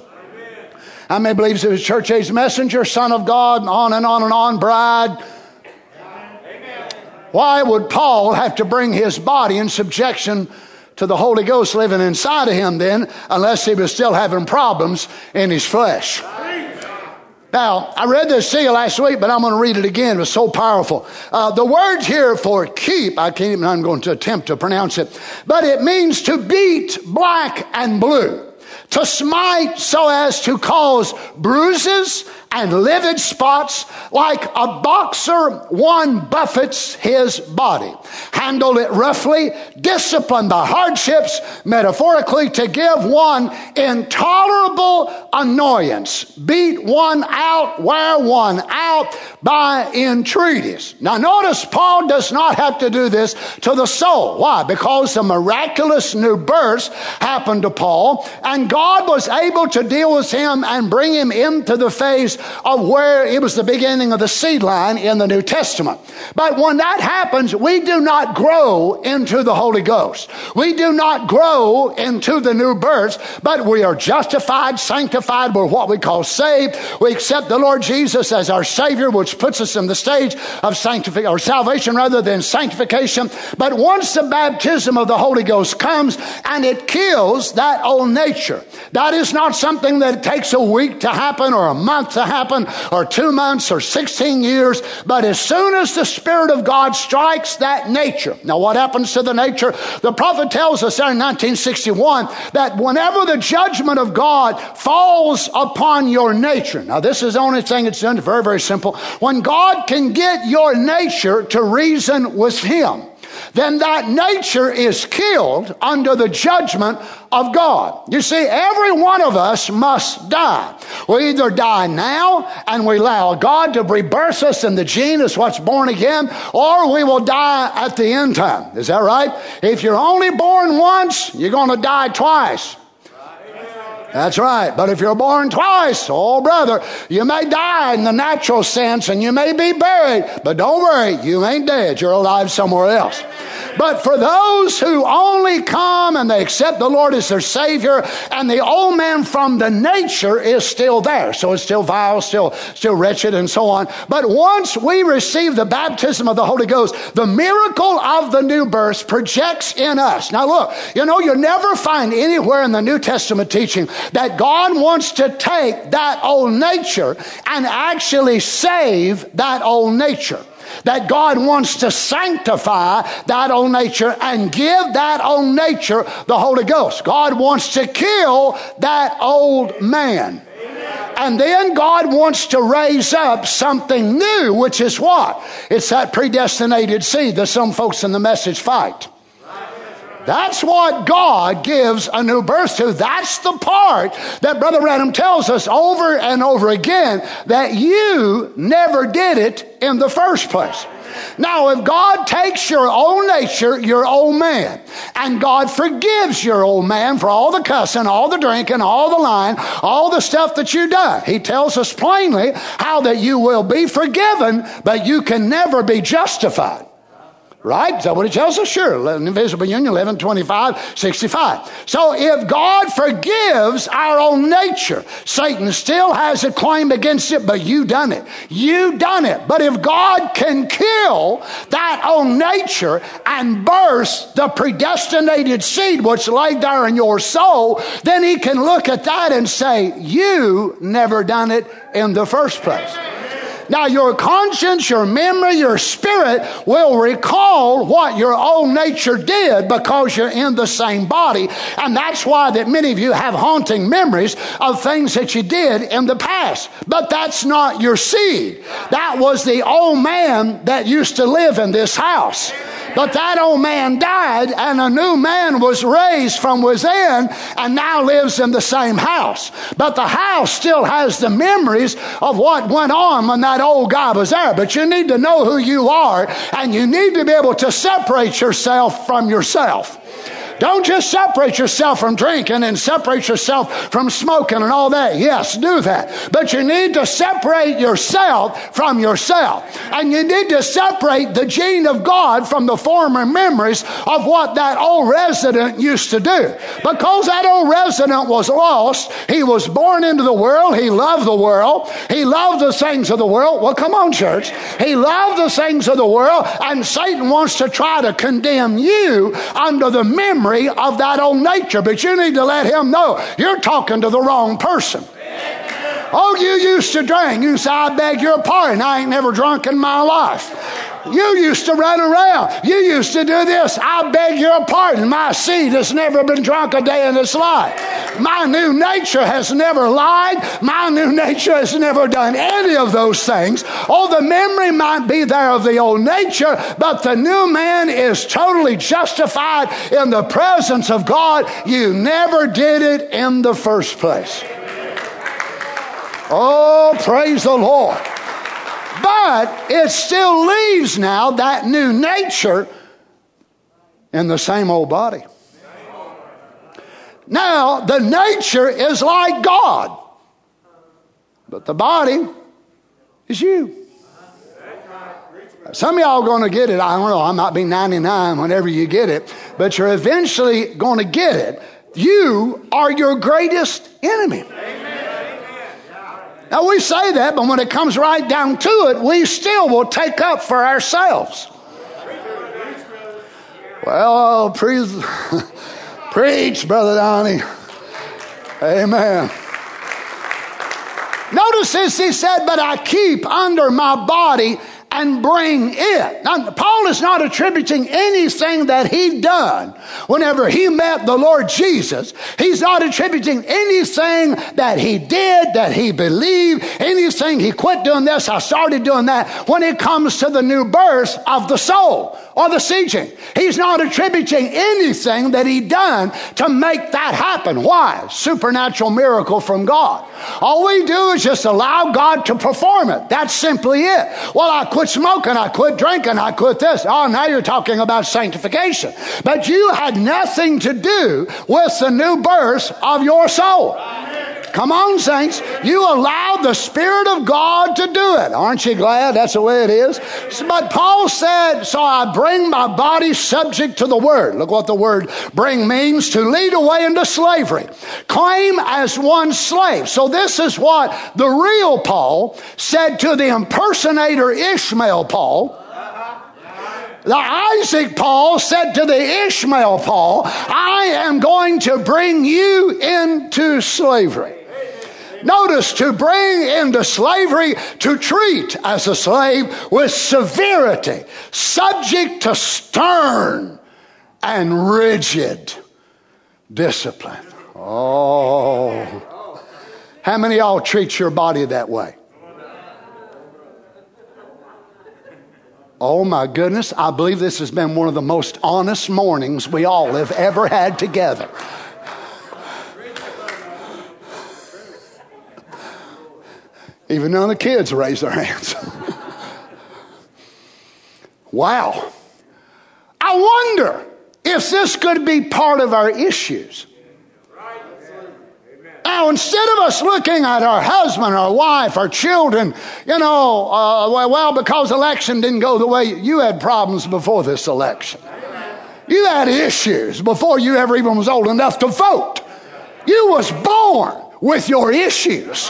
How many believes he was church age messenger, son of God, on and on and on, bride? Amen. Why would Paul have to bring his body in subjection to the Holy Ghost living inside of him then, unless he was still having problems in his flesh? Now, I read this to you last week, but I'm going to read it again. It was so powerful. Uh, the word here for keep, I can't even, I'm going to attempt to pronounce it, but it means to beat black and blue. To smite so as to cause bruises and livid spots, like a boxer, one buffets his body. Handle it roughly, discipline the hardships, metaphorically, to give one intolerable annoyance. Beat one out, wear one out by entreaties. Now notice Paul does not have to do this to the soul. Why? Because the miraculous new birth happened to Paul, and God was able to deal with him and bring him into the phase of where it was the beginning of the seed line in the New Testament. But when that happens, we do not grow into the Holy Ghost. We do not grow into the new birth, but we are justified, sanctified. We're what we call saved. We accept the Lord Jesus as our Savior, which puts us in the stage of sanctification, or salvation rather than sanctification. But once the baptism of the Holy Ghost comes and it kills that old nature, that is not something that takes a week to happen or a month to happen or two months or sixteen years. But as soon as the Spirit of God strikes that nature. Now what happens to the nature? The prophet tells us there in nineteen sixty-one that whenever the judgment of God falls upon your nature. Now this is the only thing it's done. Very, very simple. When God can get your nature to reason with Him. then that nature is killed under the judgment of God. You see, every one of us must die. We either die now and we allow God to rebirth us in the gene as what's born again, or we will die at the end time. Is that right? If you're only born once, you're going to die twice. That's right. But if you're born twice, oh brother, you may die in the natural sense and you may be buried. But don't worry, you ain't dead. You're alive somewhere else. But for those who only come and they accept the Lord as their Savior, and the old man from the nature is still there. So it's still vile, still, still wretched, and so on. But once we receive the baptism of the Holy Ghost, the miracle of the new birth projects in us. Now look, you know, you'll never find anywhere in the New Testament teaching that God wants to take that old nature and actually save that old nature. That God wants to sanctify that old nature and give that old nature the Holy Ghost. God wants to kill that old man. And then God wants to raise up something new, which is what? It's that predestinated seed that some folks in the message fight. That's what God gives a new birth to. That's the part that Brother Branham tells us over and over again, that you never did it in the first place. Now, if God takes your old nature, your old man, and God forgives your old man for all the cussing, all the drinking, all the lying, all the stuff that you've done, He tells us plainly how that you will be forgiven, but you can never be justified. Right? Is that what it tells us? Sure. Invisible Union eleven twenty-five sixty-five. So if God forgives our own nature, Satan still has a claim against it, but you done it. You done it. But if God can kill that own nature and burst the predestinated seed which laid there in your soul, then He can look at that and say, you never done it in the first place. Now, your conscience, your memory, your spirit will recall what your old nature did because you're in the same body. And that's why that many of you have haunting memories of things that you did in the past. But that's not your seed. That was the old man that used to live in this house. But that old man died and a new man was raised from within and now lives in the same house. But the house still has the memories of what went on when that old guy was there. But you need to know who you are, and you need to be able to separate yourself from yourself. Don't just separate yourself from drinking and separate yourself from smoking and all that. Yes, do that. But you need to separate yourself from yourself. And you need to separate the gene of God from the former memories of what that old resident used to do. Because that old resident was lost, he was born into the world, he loved the world, he loved the things of the world. Well, come on, church. He loved the things of the world, and Satan wants to try to condemn you under the memory of that old nature. But you need to let him know you're talking to the wrong person. Oh, you used to drink. You say, I beg your pardon. I ain't never drunk in my life. You used to run around. You used to do this. I beg your pardon. My seed has never been drunk a day in its life. My new nature has never lied. My new nature has never done any of those things. Oh, the memory might be there of the old nature, but the new man is totally justified in the presence of God. You never did it in the first place. Oh, praise the Lord. But it still leaves now that new nature in the same old body. Now, the nature is like God, but the body is you. Some of y'all are going to get it. I don't know. I might be ninety-nine whenever you get it, but you're eventually going to get it. You are your greatest enemy. Now, we say that, but when it comes right down to it, we still will take up for ourselves. Well, preach, preach, Brother Donnie. Amen. Notice this, he said, but I keep under my body and bring it. Now, Paul Paul is not attributing anything that he done whenever he met the Lord Jesus. He's not attributing anything that he did, that he believed, anything he quit doing this, I started doing that, when it comes to the new birth of the soul or the seeding. He's not attributing anything that he done to make that happen. Why? Supernatural miracle from God. All we do is just allow God to perform it. That's simply it. Well, I quit smoking, I quit drinking, I quit this. Oh, now you're talking about sanctification. But you had nothing to do with the new birth of your soul. Come on, saints. You allow the Spirit of God to do it. Aren't you glad that's the way it is? But Paul said, so I bring my body subject to the word. Look what the word bring means: to lead away into slavery. Claim as one slave. So this is what the real Paul said to the impersonator Ishmael Paul. The Isaac Paul said to the Ishmael Paul, I am going to bring you into slavery. Notice, to bring into slavery, to treat as a slave with severity, subject to stern and rigid discipline. Oh, how many of y'all treat your body that way? Oh my goodness, I believe this has been one of the most honest mornings we all have ever had together. Even none of the kids raise their hands. Wow. I wonder if this could be part of our issues. Now, instead of us looking at our husband, our wife, our children, you know, uh, well, because election didn't go the way you had problems before this election. You had issues before you ever even was old enough to vote. You was born with your issues.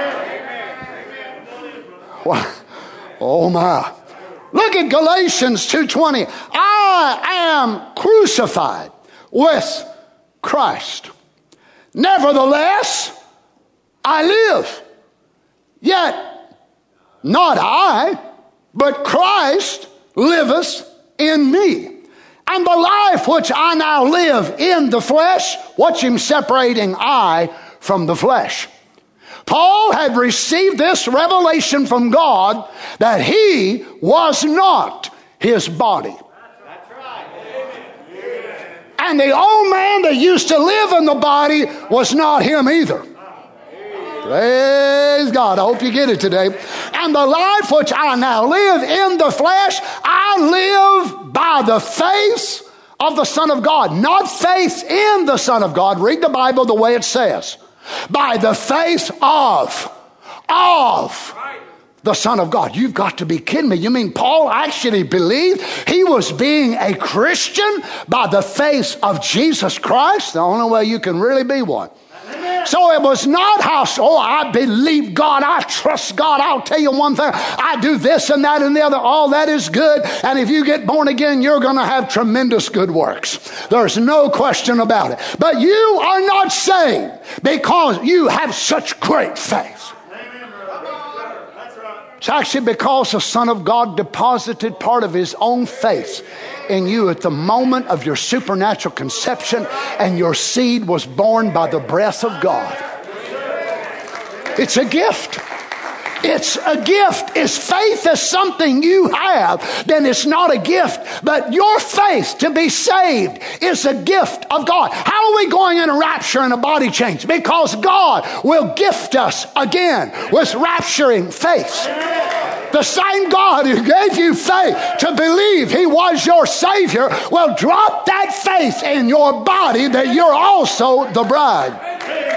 Well, oh my. Look at Galatians two twenty. I am crucified with Christ. Nevertheless, I live. Yet not I, but Christ liveth in me. And the life which I now live in the flesh, watch him separating I from the flesh. Paul had received this revelation from God that he was not his body. And the old man that used to live in the body was not him either. Praise God. I hope you get it today. And the life which I now live in the flesh, I live by the faith of the Son of God. Not faith in the Son of God. Read the Bible the way it says. By the faith of, of the Son of God. You've got to be kidding me. You mean Paul actually believed he was being a Christian by the faith of Jesus Christ? The only way you can really be one. So it was not how, oh, I believe God, I trust God, I'll tell you one thing, I do this and that and the other, all that is good, and if you get born again, you're going to have tremendous good works. There's no question about it. But you are not saved because you have such great faith. It's actually because the Son of God deposited part of his own faith in you at the moment of your supernatural conception, and your seed was born by the breath of God. It's a gift. It's a gift. If faith is something you have, then it's not a gift. But your faith to be saved is a gift of God. How are we going in a rapture and a body change? Because God will gift us again with rapturing faith. The same God who gave you faith to believe he was your Savior will drop that faith in your body that you're also the bride.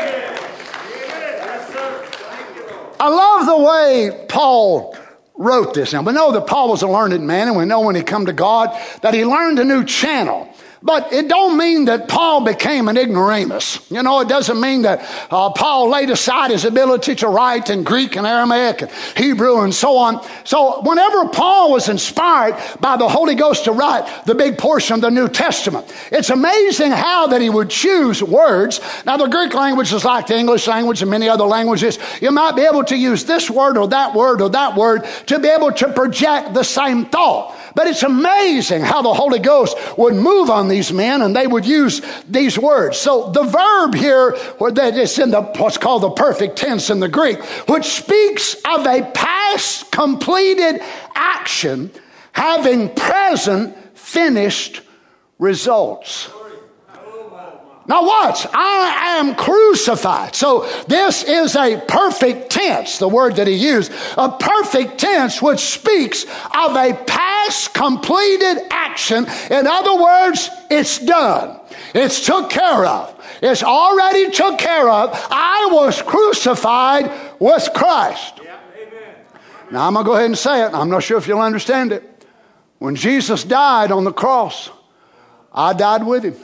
I love the way Paul wrote this. Now, we know that Paul was a learned man, and we know when he come to God that he learned a new channel. But it don't mean that Paul became an ignoramus. You know, it doesn't mean that uh, Paul laid aside his ability to write in Greek and Aramaic and Hebrew and so on. So whenever Paul was inspired by the Holy Ghost to write the big portion of the New Testament, it's amazing how that he would choose words. Now, the Greek language is like the English language and many other languages. You might be able to use this word or that word or that word to be able to project the same thought. But it's amazing how the Holy Ghost would move on these men and they would use these words. So the verb here, that is in the what's called the perfect tense in the Greek, which speaks of a past completed action having present finished results. Now watch, I am crucified. So this is a perfect tense, the word that he used. A perfect tense which speaks of a past completed action. In other words, it's done. It's took care of. It's already took care of. I was crucified with Christ. Now I'm going to go ahead and say it. I'm not sure if you'll understand it. When Jesus died on the cross, I died with him.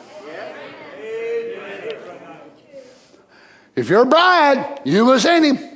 If you're a bride, you was in him.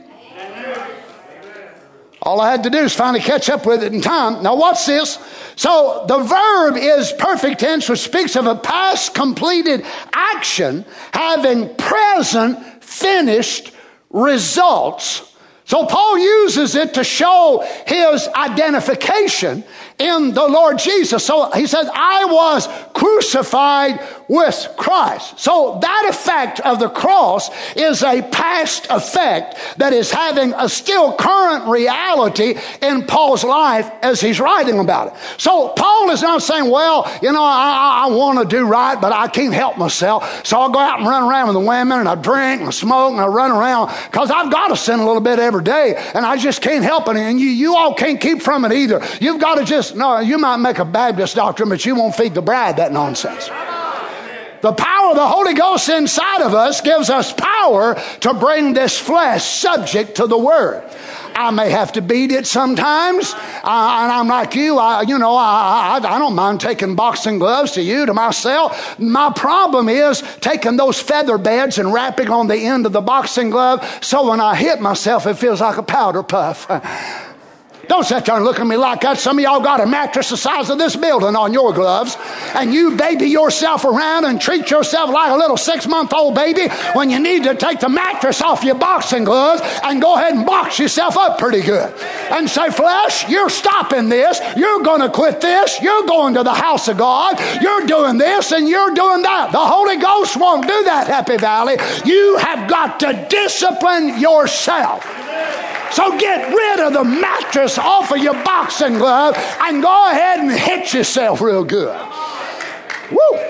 All I had to do is finally catch up with it in time. Now watch this. So the verb is perfect tense, which speaks of a past completed action having present finished results. So Paul uses it to show his identification in the Lord Jesus. So he says, I was crucified with Christ. So that effect of the cross is a past effect that is having a still current reality in Paul's life as he's writing about it. So Paul is not saying, well, you know, I, I, I want to do right, but I can't help myself. So I'll go out and run around with the women and I drink and I smoke and I run around because I've got to sin a little bit every day and I just can't help it. And you, you all can't keep from it either. You've got to just, no, you might make a Baptist doctrine, but you won't feed the bride that nonsense. The power of the Holy Ghost inside of us gives us power to bring this flesh subject to the Word. I may have to beat it sometimes, uh, and I'm like you, I, you know, I, I, I don't mind taking boxing gloves to you, to myself. My problem is taking those feather beds and wrapping on the end of the boxing glove so when I hit myself, it feels like a powder puff. Don't sit there and look at me like that. Some of y'all got a mattress the size of this building on your gloves, and you baby yourself around and treat yourself like a little six-month-old baby when you need to take the mattress off your boxing gloves and go ahead and box yourself up pretty good. And say, flesh, you're stopping this. You're going to quit this. You're going to the house of God. You're doing this and you're doing that. The Holy Ghost won't do that, Happy Valley. You have got to discipline yourself. So get rid of the mattress off of your boxing glove and go ahead and hit yourself real good. Woo!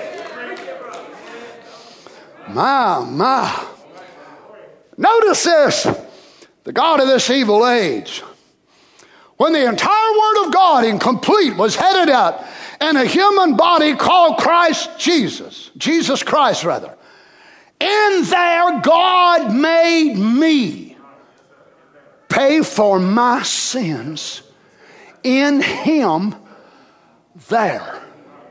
My, my. Notice this. The God of this evil age, when the entire Word of God incomplete was headed up in a human body called Christ Jesus, Jesus Christ rather, in there God made me pay for my sins in him there.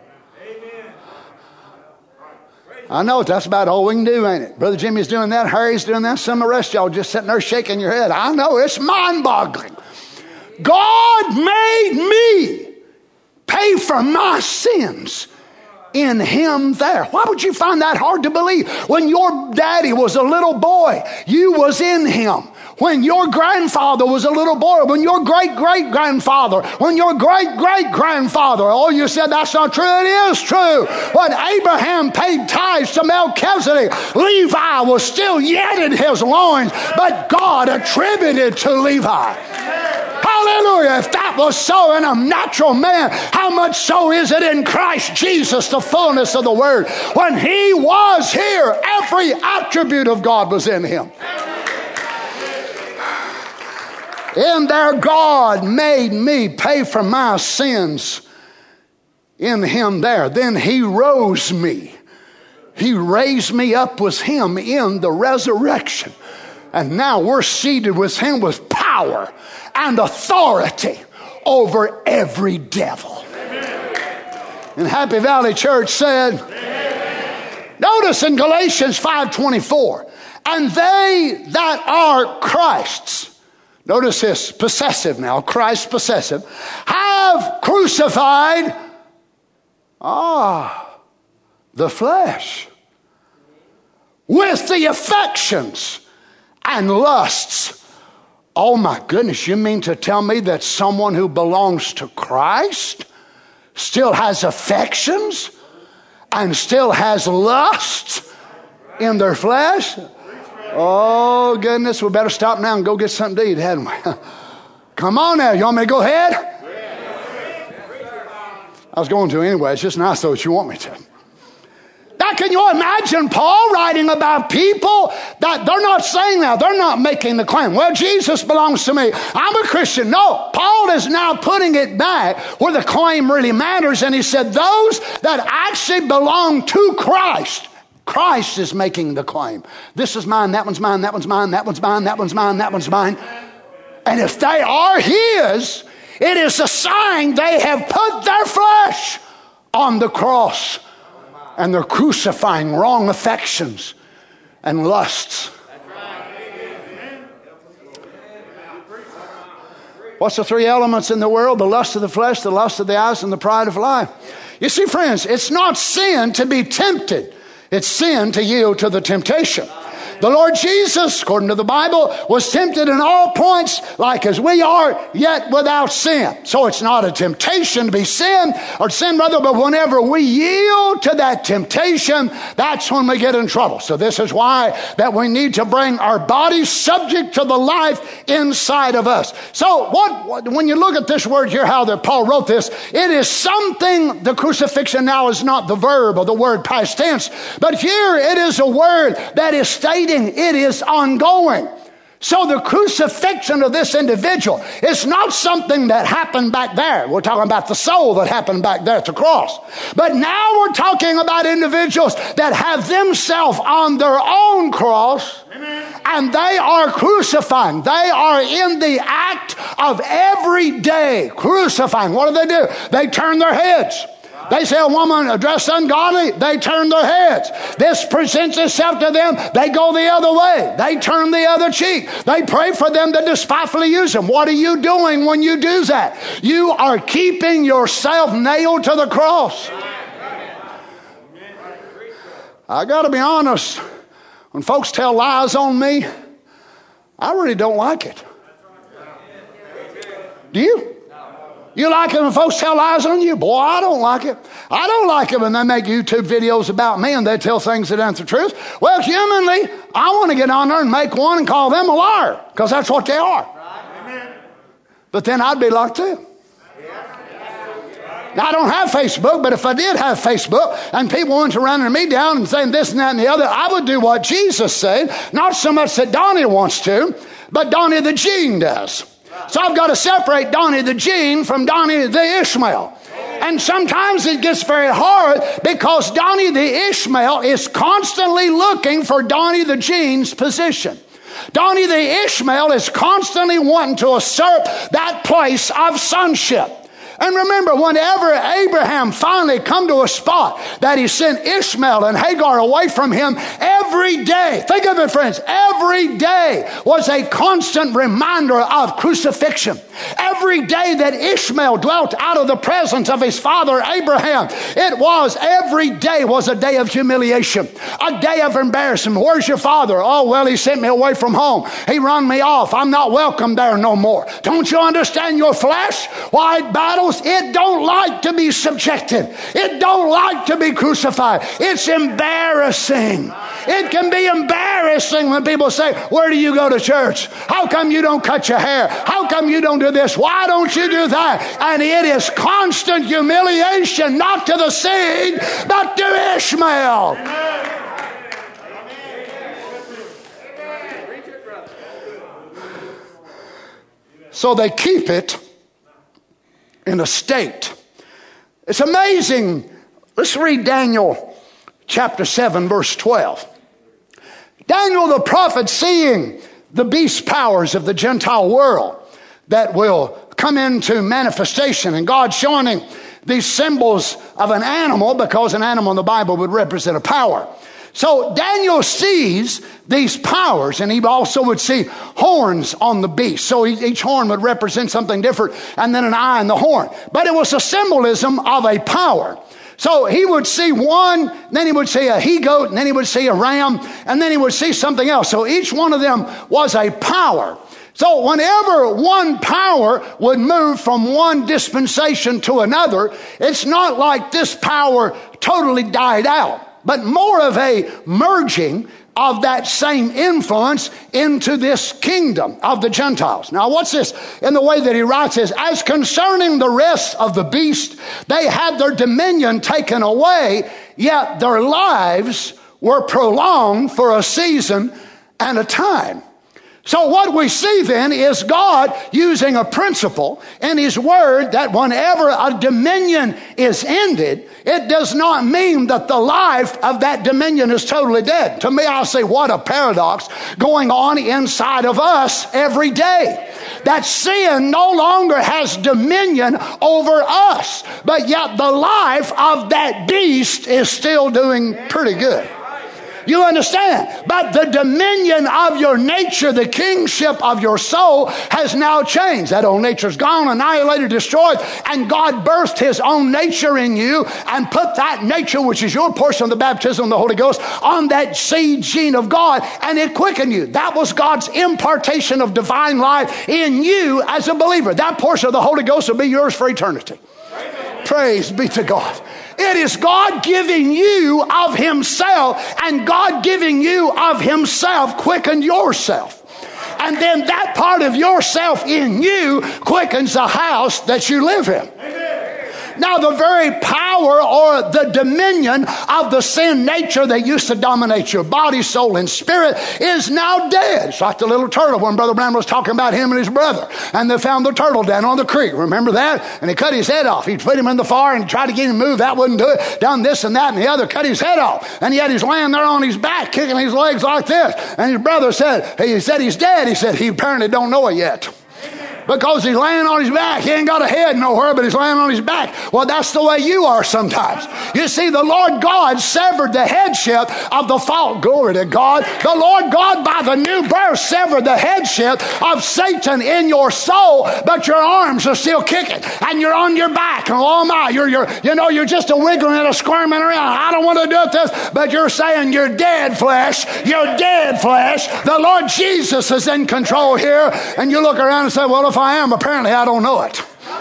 I know that's about all we can do, ain't it? Brother Jimmy's doing that, Harry's doing that, some of the rest of y'all just sitting there shaking your head. I know, it's mind-boggling. God made me pay for my sins in him there. Why would you find that hard to believe? When your daddy was a little boy, you was in him. When your grandfather was a little boy, when your great-great-grandfather, when your great-great-grandfather, oh, you said that's not true. It is true. When Abraham paid tithes to Melchizedek, Levi was still yet in his loins, but God attributed to Levi. Hallelujah. If that was so in a natural man, how much so is it in Christ Jesus, the fullness of the Word? When he was here, every attribute of God was in him. In there, God made me pay for my sins in him there. Then he rose me. He raised me up with him in the resurrection. And now we're seated with him with power and authority over every devil. And Happy Valley Church said, notice in Galatians five twenty-four, and they that are Christ's, notice this, possessive now, Christ possessive, have crucified, ah, the flesh with the affections and lusts. Oh my goodness, you mean to tell me that someone who belongs to Christ still has affections, and still has lust in their flesh. Oh, goodness, we better stop now and go get something to eat, hadn't we? Come on now, you want me to go ahead? I was going to anyway. It's just nice though that you want me to. Now, can you imagine Paul writing about people that they're not saying that, they're not making the claim, well, Jesus belongs to me, I'm a Christian. No, Paul is now putting it back where the claim really matters, and he said those that actually belong to Christ, Christ is making the claim. This is mine, that one's mine, that one's mine, that one's mine, that one's mine, that one's mine. And if they are his, it is a sign they have put their flesh on the cross. And they're crucifying wrong affections and lusts. What's the three elements in the world? The lust of the flesh, the lust of the eyes, and the pride of life. You see, friends, it's not sin to be tempted. It's sin to yield to the temptation. The Lord Jesus, according to the Bible, was tempted in all points like as we are, yet without sin. So it's not a temptation to be sin, or sin rather, but whenever we yield to that temptation, that's when we get in trouble. So this is why that we need to bring our bodies subject to the life inside of us. So what, what when you look at this word here, how that Paul wrote this, it is something, the crucifixion now is not the verb or the word past tense, but here it is a word that is stated it is ongoing. So the crucifixion of this individual is not something that happened back there. We're talking about the soul that happened back there at the cross. But now we're talking about individuals that have themselves on their own cross. Amen. And they are crucifying. They are in the act of every day crucifying. What do they do? They turn their heads. They say a woman dressed ungodly, they turn their heads. This presents itself to them, they go the other way. They turn the other cheek. They pray for them that despitefully use them. What are you doing when you do that? You are keeping yourself nailed to the cross. I got to be honest, when folks tell lies on me, I really don't like it. Do you? You like it when folks tell lies on you? Boy, I don't like it. I don't like it when they make YouTube videos about me and they tell things that aren't the truth. Well, humanly, I want to get on there and make one and call them a liar, because that's what they are. Right. But then I'd be like too. Now, I don't have Facebook, but if I did have Facebook and people wanted to run me down and saying this and that and the other, I would do what Jesus said. Not so much that Donnie wants to, but Donnie the Gene does. So I've got to separate Donnie the Gene from Donnie the Ishmael. And sometimes it gets very hard because Donnie the Ishmael is constantly looking for Donnie the Gene's position. Donnie the Ishmael is constantly wanting to usurp that place of sonship. And remember, whenever Abraham finally come to a spot that he sent Ishmael and Hagar away from him, every day, think of it, friends, every day was a constant reminder of crucifixion. Every day that Ishmael dwelt out of the presence of his father Abraham, it was, every day was a day of humiliation, a day of embarrassment. Where's your father? Oh, well, he sent me away from home. He run me off. I'm not welcome there no more. Don't you understand your flesh? Why it battles? It don't like to be subjected. It don't like to be crucified. It's embarrassing. It can be embarrassing when people say, where do you go to church? How come you don't cut your hair? How come you don't do this? Why don't you do that? And it is constant humiliation, not to the seed, but to Ishmael. So they keep it in a state. It's amazing. Let's read Daniel chapter seven, verse twelve. Daniel the prophet, seeing the beast powers of the Gentile world that will come into manifestation, and God showing him these symbols of an animal, because an animal in the Bible would represent a power. So Daniel sees these powers, and he also would see horns on the beast. So each horn would represent something different, and then an eye in the horn. But it was a symbolism of a power. So he would see one, then he would see a he-goat, and then he would see a ram, and then he would see something else. So each one of them was a power. So whenever one power would move from one dispensation to another, it's not like this power totally died out, but more of a merging of that same influence into this kingdom of the Gentiles. Now what's this? In the way that he writes is, as concerning the rest of the beast, they had their dominion taken away, yet their lives were prolonged for a season and a time. So what we see then is God using a principle in his word that whenever a dominion is ended, it does not mean that the life of that dominion is totally dead. To me, I say, what a paradox going on inside of us every day. That sin no longer has dominion over us, but yet the life of that beast is still doing pretty good. You understand? But the dominion of your nature, the kingship of your soul has now changed. That old nature's gone, annihilated, destroyed, and God birthed his own nature in you and put that nature, which is your portion of the baptism of the Holy Ghost, on that seed gene of God, and it quickened you. That was God's impartation of divine life in you as a believer. That portion of the Holy Ghost will be yours for eternity. Amen. Praise be to God. It is God giving you of himself, and God giving you of himself quickened yourself. And then that part of yourself in you quickens the house that you live in. Amen. Now the very power or the dominion of the sin nature that used to dominate your body, soul, and spirit is now dead. It's like the little turtle when Brother Bramble was talking about him and his brother. And they found the turtle down on the creek. Remember that? And he cut his head off. He put him in the fire and tried to get him to move. That wouldn't do it. Done this and that and the other. Cut his head off. And yet he's laying there on his back, kicking his legs like this. And his brother said, he said he's dead. He said he apparently don't know it yet. Because he's laying on his back. He ain't got a head nowhere, but he's laying on his back. Well, that's the way you are sometimes. You see, the Lord God severed the headship of the fault. Glory to God. The Lord God, by the new birth, severed the headship of Satan in your soul, but your arms are still kicking, and you're on your back. And oh my, you're, you're, you know, you're just a wiggling and a squirming around. I don't want to do this, but you're saying you're dead flesh. You're dead flesh. The Lord Jesus is in control here. And you look around and say, well, if I am, apparently I don't know it.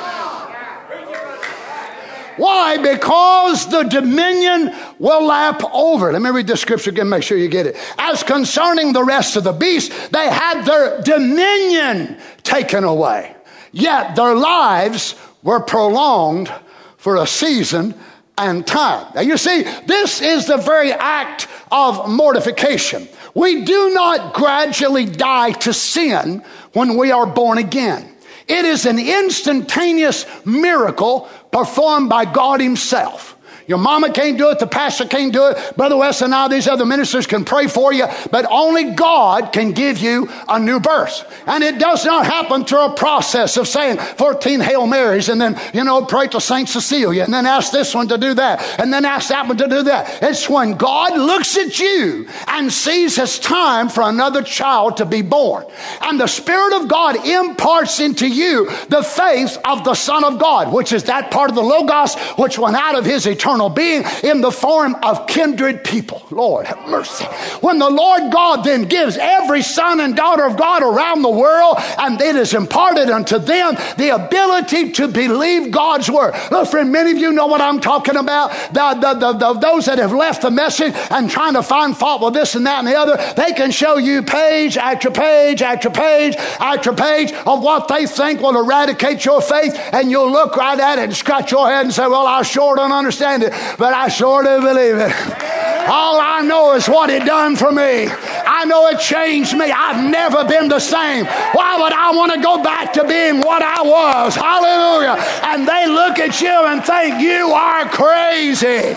Why? Because the dominion will lap over. Let me read this scripture again, make sure you get it. As concerning the rest of the beasts, they had their dominion taken away, yet their lives were prolonged for a season and time. Now you see, this is the very act of mortification. We do not gradually die to sin when we are born again. It is an instantaneous miracle performed by God himself. Your mama can't do it. The pastor can't do it. Brother West and all these other ministers can pray for you. But only God can give you a new birth. And it does not happen through a process of saying fourteen Hail Marys and then, you know, pray to Saint Cecilia and then ask this one to do that and then ask that one to do that. It's when God looks at you and sees it's time for another child to be born. And the Spirit of God imparts into you the faith of the Son of God, which is that part of the Logos which went out of his eternal being in the form of kindred people. Lord have mercy. When the Lord God then gives every son and daughter of God around the world, and it is imparted unto them the ability to believe God's word. Look, friend, many of you know what I'm talking about. The, the, the, the, those that have left the message and trying to find fault with this and that and the other, they can show you page after page after page after page of what they think will eradicate your faith, and you'll look right at it and scratch your head and say, well, I sure don't understand it. But I sure do believe it. All I know is what it done for me. I know it changed me. I've never been the same. Why would I want to go back to being what I was? Hallelujah. And they look at you and think you are crazy.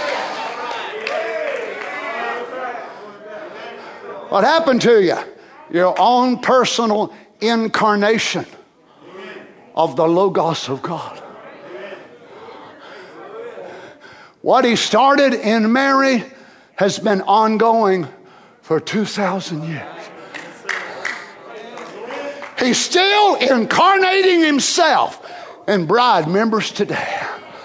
What happened to you? Your own personal incarnation of the Logos of God. What he started in Mary has been ongoing for two thousand years. He's still incarnating himself in bride members today.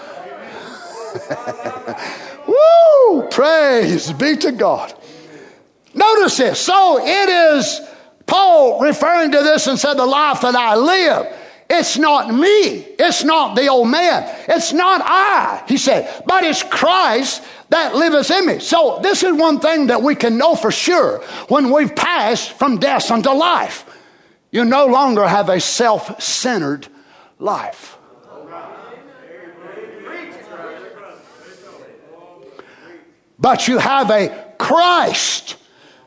Woo! Praise be to God. Notice this. So it is Paul Paul, referring to this, and said, the life that I live, it's not me. It's not the old man. It's not I, he said, but it's Christ that liveth in me. So this is one thing that we can know for sure when we've passed from death unto life. You no longer have a self-centered life. But you have a Christ,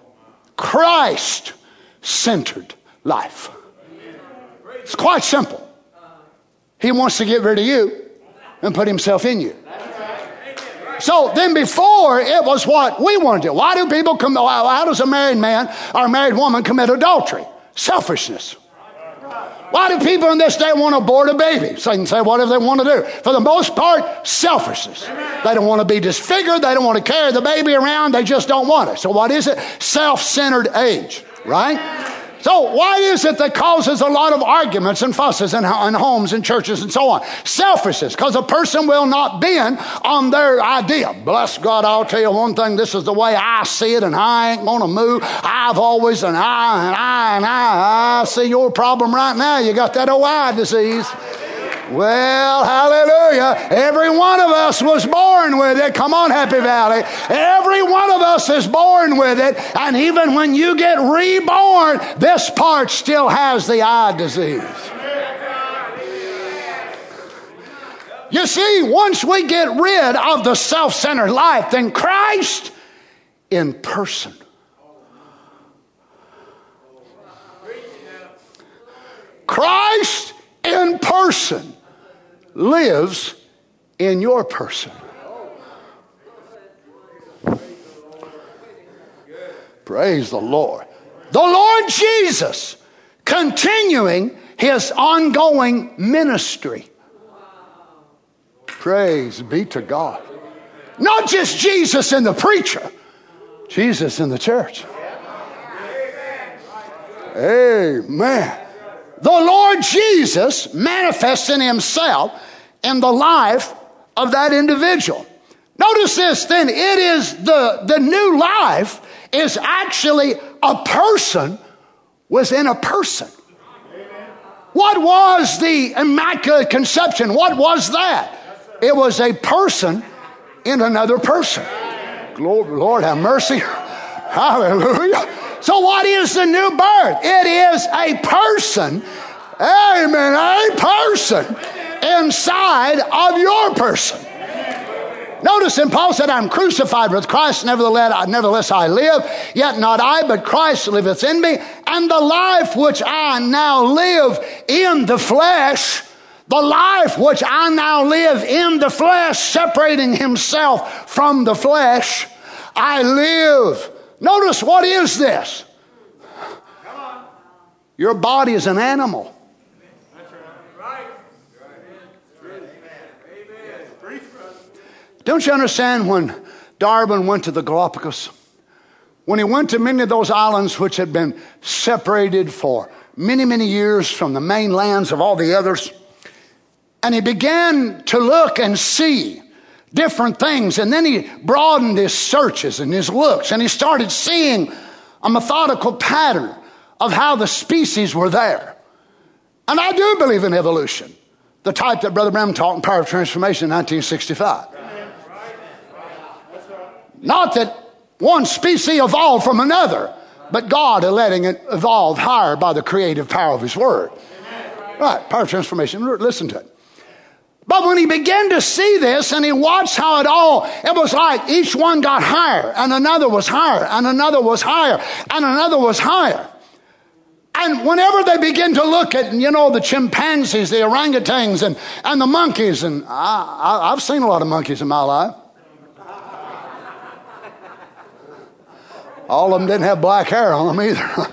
Christ-centered life. It's quite simple. He wants to get rid of you and put himself in you. So then before, it was what we want to do. Why do people come, how does a married man or a married woman commit adultery? Selfishness. Why do people in this day want to abort a baby? So they can say whatever they want to do. For the most part, selfishness. They don't want to be disfigured. They don't want to carry the baby around. They just don't want it. So what is it? Self-centered age, right? So why is it that causes a lot of arguments and fusses in, in homes and churches and so on? Selfishness, because a person will not bend on their idea. Bless God, I'll tell you one thing, this is the way I see it, and I ain't going to move. I've always, and I, and I, and I, I see your problem right now. You got that old eye disease. Well, hallelujah. Every one of us was born with it. Come on, Happy Valley. Every one of us is born with it. And even when you get reborn, this part still has the eye disease. You see, once we get rid of the self-centered life, then Christ in person. Christ in person lives in your person. Praise the Lord. The Lord Jesus continuing his ongoing ministry. Praise be to God. Not just Jesus in the preacher, Jesus in the church. Amen. The Lord Jesus manifesting himself in the life of that individual. Notice this, then, it is the, the new life is actually a person within a person. What was the Immaculate Conception? What was that? It was a person in another person. Lord, Lord have mercy. Hallelujah. So what is the new birth? It is a person, amen, a person inside of your person. Notice, and Paul said, I'm crucified with Christ, nevertheless, nevertheless I live, yet not I, but Christ liveth in me, and the life which I now live in the flesh, the life which I now live in the flesh, separating himself from the flesh, I live. Notice, what is this? Your body is an animal. Don't you understand when Darwin went to the Galapagos? When he went to many of those islands which had been separated for many, many years from the mainlands of all the others, and he began to look and see different things, and then he broadened his searches and his looks, and he started seeing a methodical pattern of how the species were there. And I do believe in evolution, the type that Brother Branham taught in Power of Transformation in nineteen sixty-five. Not that one species evolved from another, but God is letting it evolve higher by the creative power of his word. Right, Power of Transformation, listen to it. But when he began to see this and he watched how it all, it was like each one got higher and another was higher and another was higher and another was higher. And whenever they begin to look at, you know, the chimpanzees, the orangutans and, and the monkeys, and I, I, I've seen a lot of monkeys in my life. All of them didn't have black hair on them either.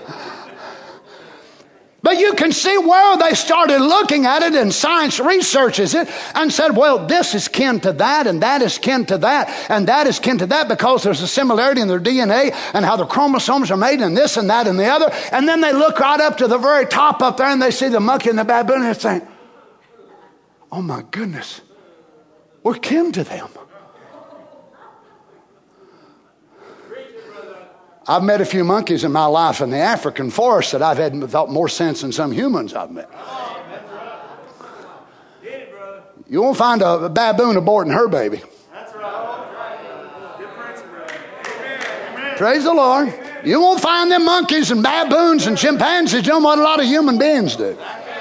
But you can see where they started looking at it, and science researches it and said, well, this is kin to that, and that is kin to that, and that is kin to that, because there's a similarity in their D N A and how the chromosomes are made, and this and that and the other. And then they look right up to the very top up there, and they see the monkey and the baboon, and they're saying, oh my goodness, we're kin to them. I've met a few monkeys in my life in the African forest that I've had felt more sense than some humans I've met. You won't find a baboon aborting her baby. Praise the Lord. You won't find them monkeys and baboons and chimpanzees doing what a lot of human beings do.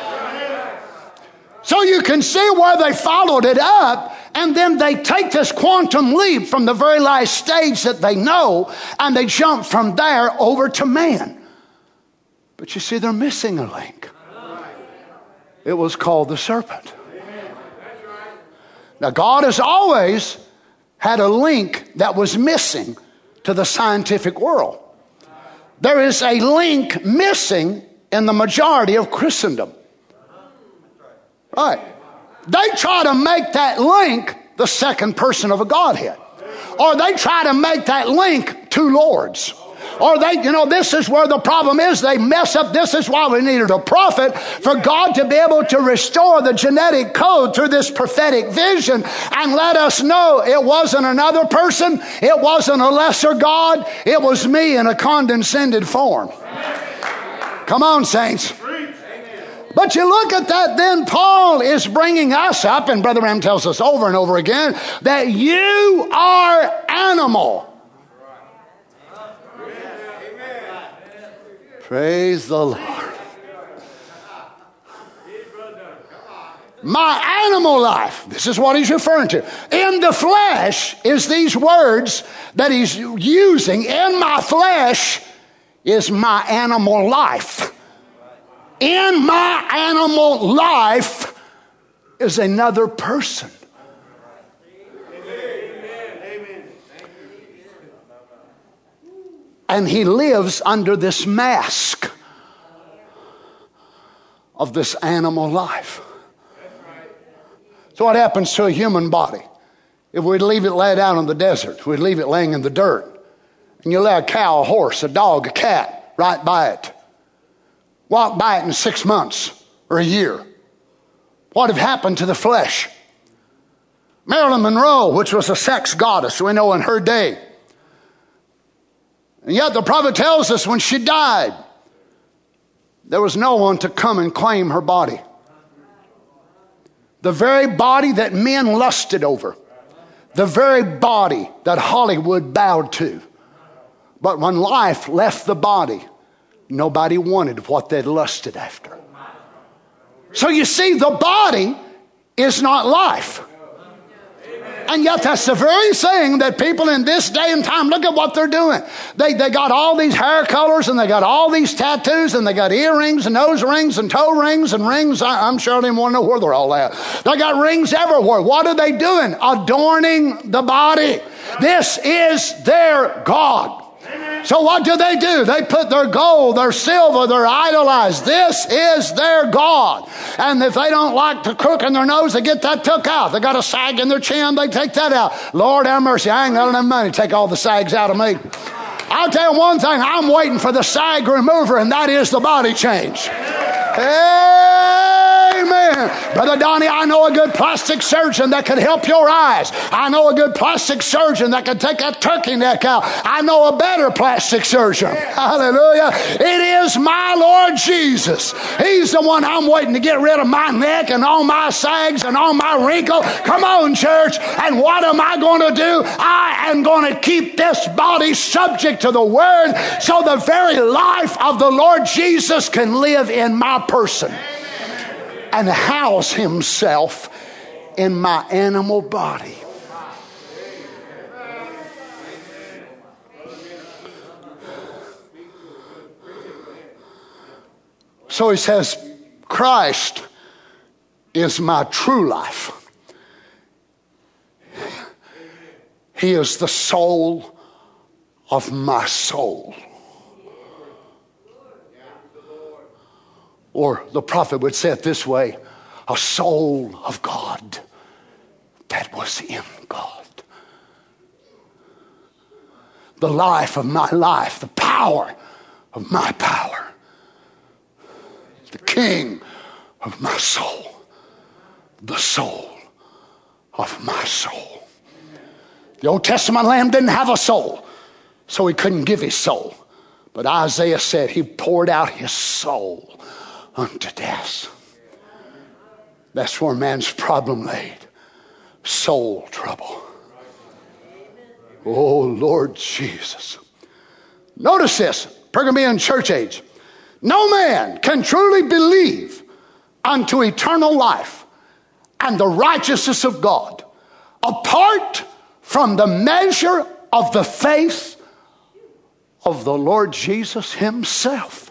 So you can see where they followed it up, and then they take this quantum leap from the very last stage that they know, and they jump from there over to man. But you see, they're missing a link. It was called the serpent. Now, God has always had a link that was missing to the scientific world. There is a link missing in the majority of Christendom. Right. They try to make that link the second person of a Godhead. Or they try to make that link two Lords. Or they, you know, this is where the problem is. They mess up. This is why we needed a prophet, for God to be able to restore the genetic code through this prophetic vision and let us know it wasn't another person. It wasn't a lesser God. It was me in a condescended form. Come on, saints. But you look at that, then Paul is bringing us up, and Brother Ram tells us over and over again, that you are animal. Praise the Lord. My animal life, this is what he's referring to. In the flesh is these words that he's using. In my flesh is my animal life. In my animal life is another person. And he lives under this mask of this animal life. So what happens to a human body? If we leave it laid out in the desert, we leave it laying in the dirt, and you lay a cow, a horse, a dog, a cat right by it, walk by it in six months or a year, what have happened to the flesh? Marilyn Monroe, which was a sex goddess, we know in her day. And yet the prophet tells us when she died, there was no one to come and claim her body. The very body that men lusted over. The very body that Hollywood bowed to. But when life left the body, nobody wanted what they'd lusted after. So you see, the body is not life. And yet that's the very thing that people in this day and time, look at what they're doing. They they got all these hair colors, and they got all these tattoos, and they got earrings and nose rings and toe rings and rings. I, I'm sure I don't even want to know where they're all at. They got rings everywhere. What are they doing? Adorning the body. This is their God. So what do they do? They put their gold, their silver, their idolized. This is their God. And if they don't like the crook in their nose, they get that took out. They got a sag in their chin, they take that out. Lord have mercy, I ain't got enough money to take all the sags out of me. I'll tell you one thing, I'm waiting for the sag remover, and that is the body change. Amen. Brother Donnie, I know a good plastic surgeon that could help your eyes. I know a good plastic surgeon that could take that turkey neck out. I know a better plastic surgeon. Hallelujah. It is my Lord Jesus. He's the one I'm waiting to get rid of my neck and all my sags and all my wrinkles. Come on, church. And what am I going to do? I am going to keep this body subject to the word so the very life of the Lord Jesus can live in my person and house himself in my animal body. So he says, Christ is my true life. He is the soul of my soul. Or the prophet would say it this way, a soul of God that was in God. The life of my life, the power of my power. The king of my soul. The soul of my soul. The Old Testament lamb didn't have a soul. so he couldn't give his soul. But Isaiah said he poured out his soul unto death. That's where man's problem laid. Soul trouble. Oh, Lord Jesus. Notice this, Pergamean church age. No man can truly believe unto eternal life and the righteousness of God apart from the measure of the faith of the Lord Jesus himself.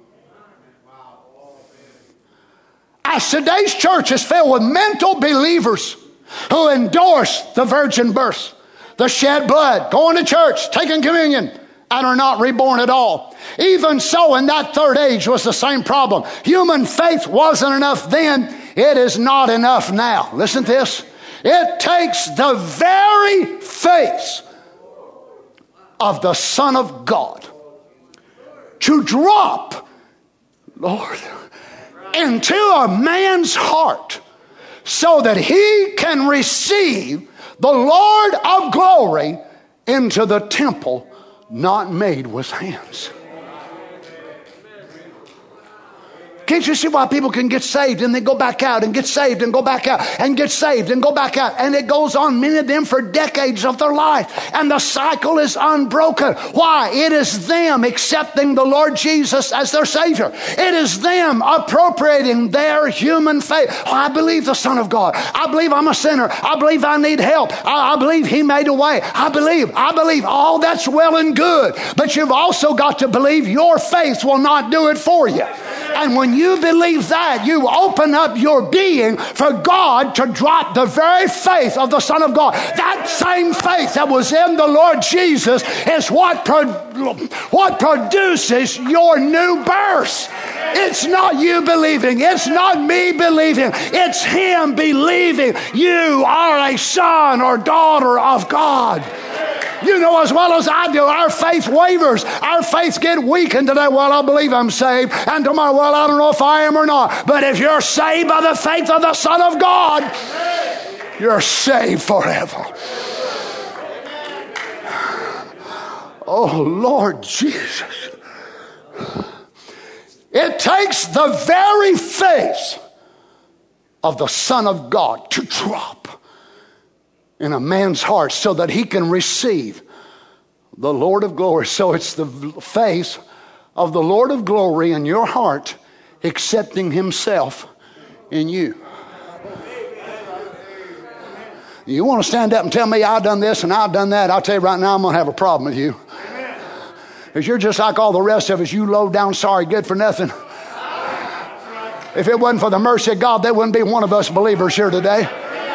As today's church is filled with mental believers who endorse the virgin birth, the shed blood, going to church, taking communion, and are not reborn at all. Even so, in that third age was the same problem. Human faith wasn't enough then. It is not enough now. Listen to this. It takes the very faith of the Son of God to drop, Lord, into a man's heart so that he can receive the Lord of glory into the temple not made with hands. Can't you see why people can get saved and they go back out and get saved and go back out and get saved and go back out? And it goes on, many of them, for decades of their life. And the cycle is unbroken. Why? It is them accepting the Lord Jesus as their Savior. It is them appropriating their human faith. Oh, I believe the Son of God. I believe I'm a sinner. I believe I need help. I, I believe He made a way. I believe, I believe. All that's well and good. But you've also got to believe your faith will not do it for you. And when you believe that, you open up your being for God to drop the very faith of the Son of God. That same faith that was in the Lord Jesus is what, pro- what produces your new birth. It's not you believing. It's not me believing. It's Him believing you are a son or daughter of God. You know as well as I do, our faith wavers. Our faith get weakened today. Well, I believe I'm saved. And tomorrow, well, I don't know if I am or not. But if you're saved by the faith of the Son of God, you're saved forever. Oh, Lord Jesus. It takes the very faith of the Son of God to drop in a man's heart so that he can receive the Lord of glory. So it's the faith of the Lord of glory in your heart accepting Himself in you. You want to stand up and tell me I've done this and I've done that, I'll tell you right now I'm going to have a problem with you. Because you're just like all the rest of us, you low down, sorry, good for nothing. If it wasn't for the mercy of God, there wouldn't be one of us believers here today.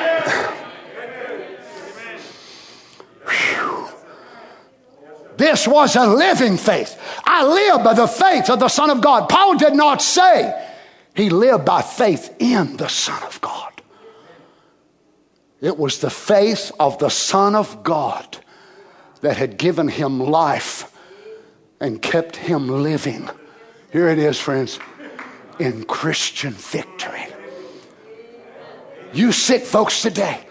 This was a living faith. I live by the faith of the Son of God. Paul did not say he lived by faith in the Son of God. It was the faith of the Son of God that had given him life and kept him living. Here it is, friends, in Christian victory. You sick folks today,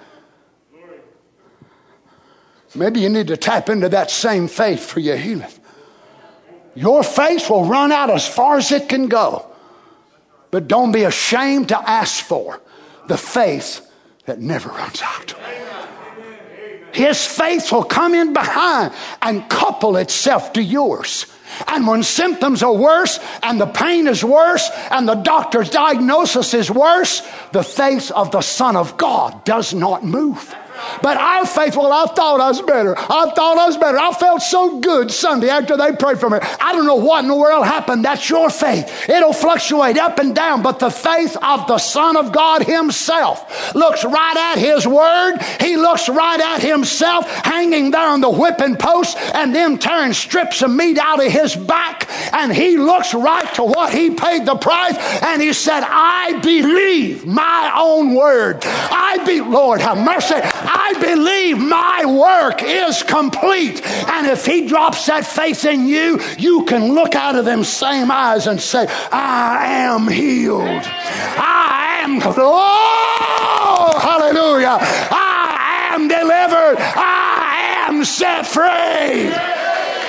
maybe you need to tap into that same faith for your healing. Your faith will run out as far as it can go. But don't be ashamed to ask for the faith that never runs out. His faith will come in behind and couple itself to yours. And when symptoms are worse and the pain is worse and the doctor's diagnosis is worse, the faith of the Son of God does not move. But our faith, well, I thought I was better. I thought I was better. I felt so good Sunday after they prayed for me. I don't know what in the world happened. That's your faith. It'll fluctuate up and down. But the faith of the Son of God Himself looks right at His Word. He looks right at Himself hanging there on the whipping post and them tearing strips of meat out of His back. And He looks right to what He paid the price. And He said, I believe my own word. I be, Lord, have mercy. I believe my work is complete. And if He drops that faith in you, you can look out of them same eyes and say, I am healed. I am, oh, hallelujah. I am delivered. I am set free.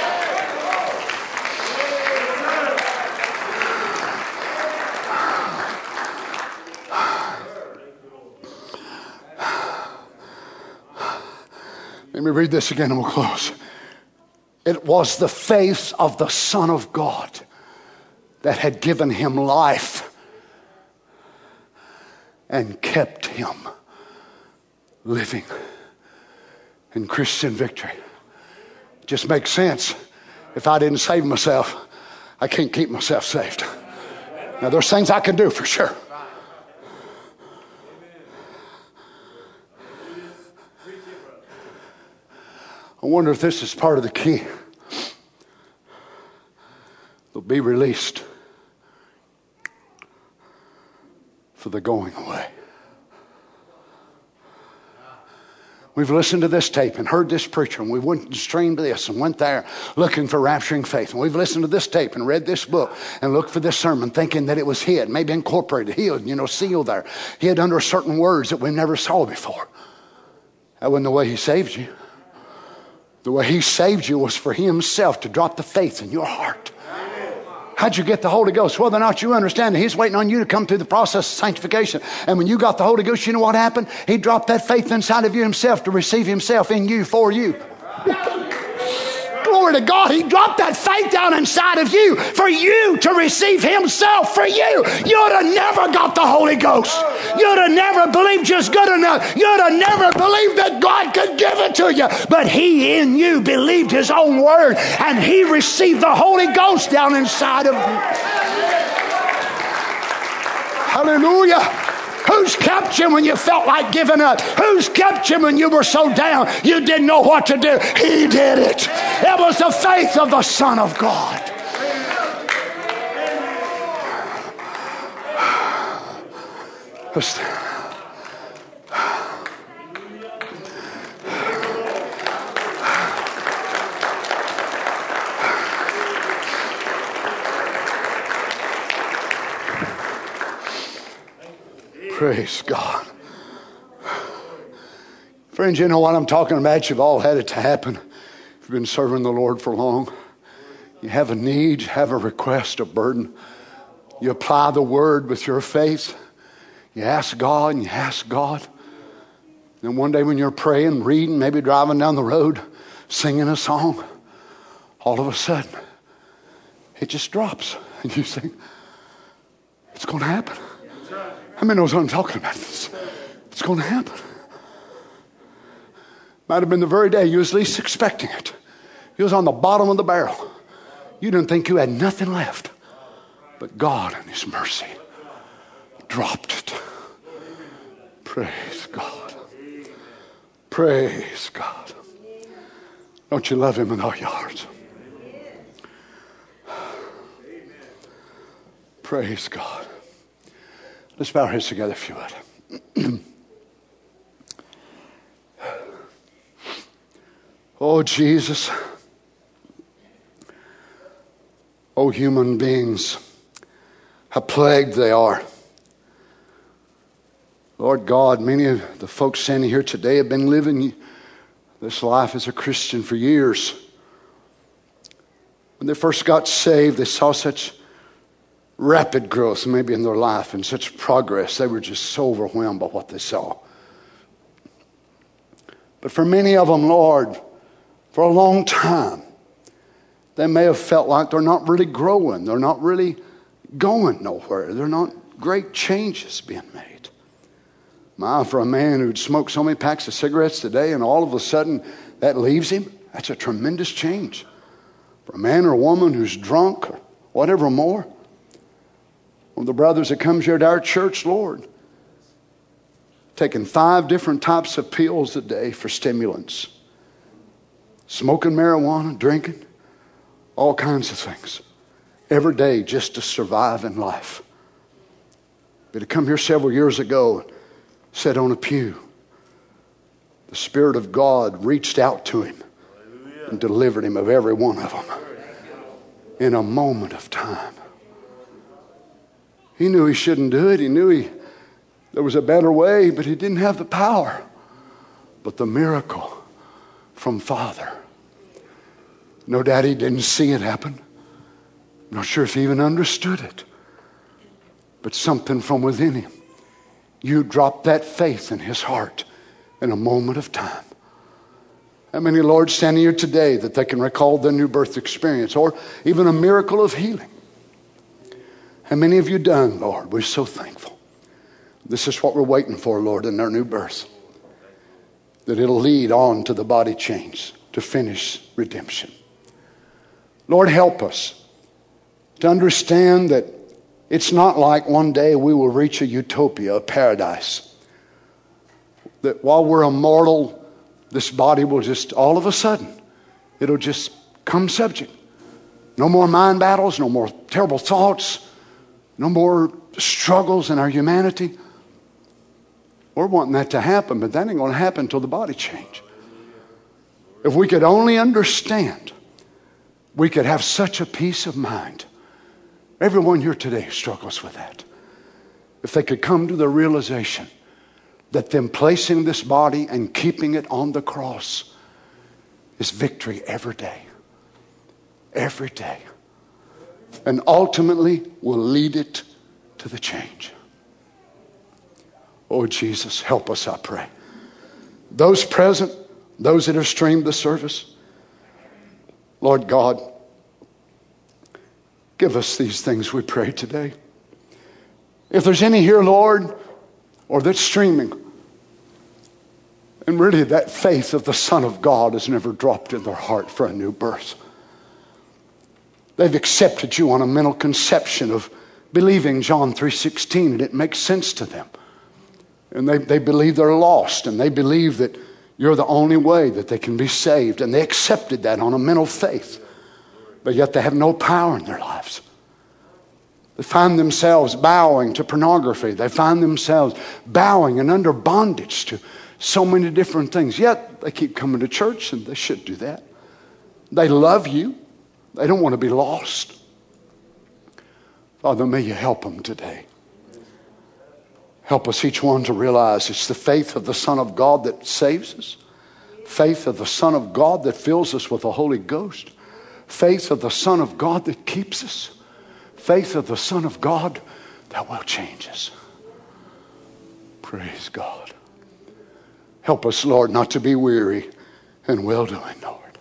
Let me read this again and we'll close. It was the faith of the Son of God that had given him life and kept him living in Christian victory. It just makes sense. If I didn't save myself, I can't keep myself saved. Now, there's things I can do for sure. I wonder if this is part of the key. They'll be released for the going away. We've listened to this tape and heard this preacher, and we went and streamed this and went there looking for rapturing faith. And we've listened to this tape and read this book and looked for this sermon thinking that it was hid, maybe incorporated, hid, you know, sealed there. Hid under certain words that we never saw before. That wasn't the way he saved you. The way he saved you was for himself to drop the faith in your heart. How'd you get the Holy Ghost? Whether or not you understand that he's waiting on you to come through the process of sanctification. And when you got the Holy Ghost, you know what happened? He dropped that faith inside of you himself to receive himself in you for you. Glory to God. He dropped that faith down inside of you for you to receive himself for you. You'd have never got the Holy Ghost. You'd have never believed just good enough. You'd have never believed that God could give it to you. But he in you believed his own word, and he received the Holy Ghost down inside of you. Hallelujah. Who's kept you when you felt like giving up? Who's kept you when you were so down you didn't know what to do? He did it. It was the faith of the Son of God. Listen. Praise God. Friends, you know what I'm talking about. You've all had it to happen. If you've been serving the Lord for long, you have a need, you have a request, a burden. You apply the word with your faith. You ask God and you ask God. Then one day when you're praying, reading, maybe driving down the road, singing a song, all of a sudden, it just drops. And you think, it's going to happen. How many knows what I'm talking about? This? It's going to happen. Might have been the very day you was least expecting it. You was on the bottom of the barrel. You didn't think you had nothing left. But God in his mercy dropped it. Praise God. Praise God. Don't you love him with all your heart? Praise God. Let's bow our heads together if you would. Oh, Jesus. Oh, human beings. How plagued they are. Lord God, many of the folks standing here today have been living this life as a Christian for years. When they first got saved, they saw such rapid growth maybe in their life and such progress. They were just so overwhelmed by what they saw. But for many of them, Lord, for a long time, they may have felt like they're not really growing. They're not really going nowhere. They're not great changes being made. My, for a man who'd smoked so many packs of cigarettes today and all of a sudden that leaves him, that's a tremendous change. For a man or a woman who's drunk or whatever more, one of the brothers that comes here to our church, Lord, taking five different types of pills a day for stimulants. Smoking marijuana, drinking, all kinds of things. Every day just to survive in life. But he come here several years ago and sat on a pew. The Spirit of God reached out to him and delivered him of every one of them in a moment of time. He knew he shouldn't do it. He knew he, there was a better way, but he didn't have the power. But the miracle from Father. No doubt he didn't see it happen. I'm not sure if he even understood it. But something from within him. You dropped that faith in his heart in a moment of time. How many, Lord, standing here today that they can recall their new birth experience or even a miracle of healing? How many have you done, Lord? We're so thankful. This is what we're waiting for, Lord, in their new birth. That it'll lead on to the body change, to finish redemption. Lord, help us to understand that it's not like one day we will reach a utopia, a paradise. That while we're immortal, this body will just, all of a sudden, it'll just come subject. No more mind battles, no more terrible thoughts, no more struggles in our humanity. We're wanting that to happen, but that ain't going to happen until the body change. If we could only understand, we could have such a peace of mind. Everyone here today struggles with that. If they could come to the realization that them placing this body and keeping it on the cross is victory every day. Every day. And ultimately will lead it to the change. Oh, Jesus, help us, I pray. Those present, those that have streamed the service, Lord God, give us these things we pray today. If there's any here, Lord, or that's streaming, and really that faith of the Son of God has never dropped in their heart for a new birth. They've accepted you on a mental conception of believing John three sixteen, and it makes sense to them. And they, they believe they're lost, and they believe that you're the only way that they can be saved. And they accepted that on a mental faith. But yet they have no power in their lives. They find themselves bowing to pornography. They find themselves bowing and under bondage to so many different things. Yet they keep coming to church, and they should do that. They love you. They don't want to be lost. Father, may you help them today. Help us each one to realize it's the faith of the Son of God that saves us. Faith of the Son of God that fills us with the Holy Ghost. Faith of the Son of God that keeps us. Faith of the Son of God that will change us. Praise God. Help us, Lord, not to be weary in well-doing, Lord.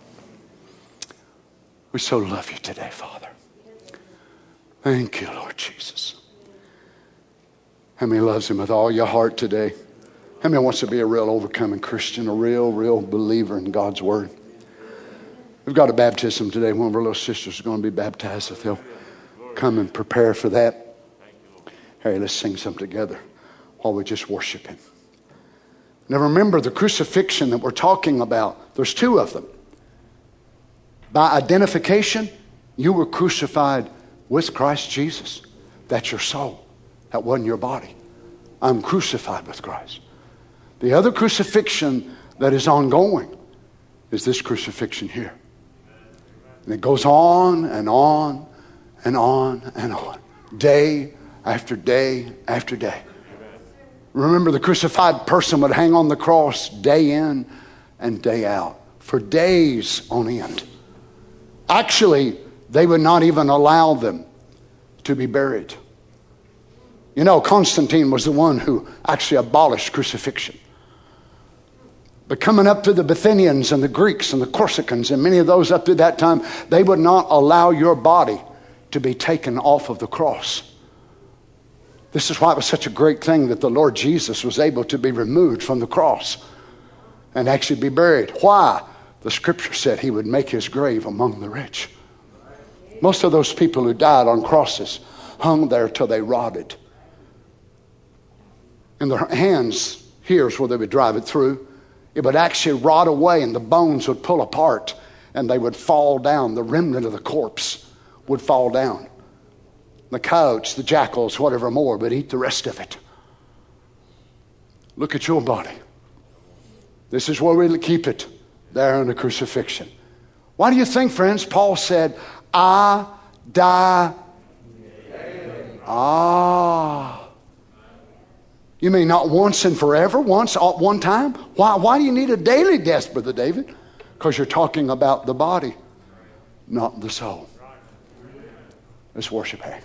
We so love you today, Father. Thank you, Lord Jesus. How many loves him with all your heart today? How many wants to be a real overcoming Christian, a real, real believer in God's Word? We've got a baptism today. One of our little sisters is going to be baptized. If they'll come and prepare for that. Harry, let's sing some together while we just worship him. Now remember the crucifixion that we're talking about. There's two of them. By identification, you were crucified with Christ Jesus. That's your soul. That wasn't your body. I'm crucified with Christ. The other crucifixion that is ongoing is this crucifixion here. And it goes on and on and on and on. Day after day after day. Remember, the crucified person would hang on the cross day in and day out. For days on end. Actually, they would not even allow them to be buried. You know, Constantine was the one who actually abolished crucifixion. But coming up to the Bithynians and the Greeks and the Corsicans and many of those up to that time, they would not allow your body to be taken off of the cross. This is why it was such a great thing that the Lord Jesus was able to be removed from the cross and actually be buried. Why? The scripture said he would make his grave among the rich. Most of those people who died on crosses hung there till they rotted. And their hands, here's where they would drive it through. It would actually rot away and the bones would pull apart and they would fall down. The remnant of the corpse would fall down. The coyotes, the jackals, whatever more, would eat the rest of it. Look at your body. This is where we keep it, there in the crucifixion. Why do you think, friends, Paul said, I die. Ah. You mean not once and forever, once at one time? Why, why do you need a daily death, Brother David? Because you're talking about the body, not the soul. Let's worship Harry.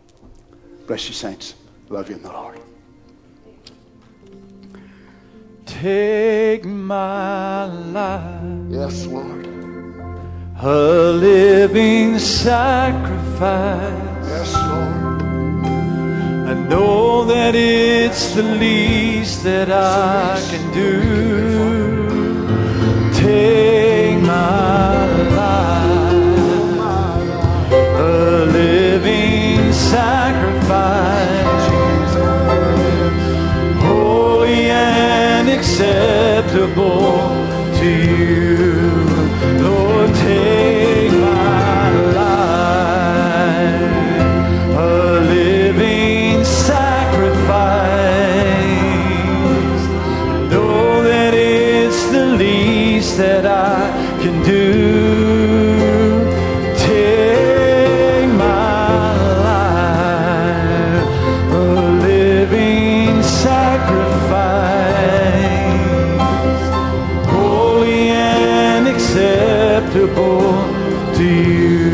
Bless you, saints. Love you in the Lord. take my life. Yes, Lord. A living sacrifice. Yes, Lord. I know that it's the least that I can do. Take my life, a living sacrifice, holy and acceptable to you. Lord, take my life, a living sacrifice. Know that it's the least that I can do. Take my life, a living sacrifice, holy and acceptable to you.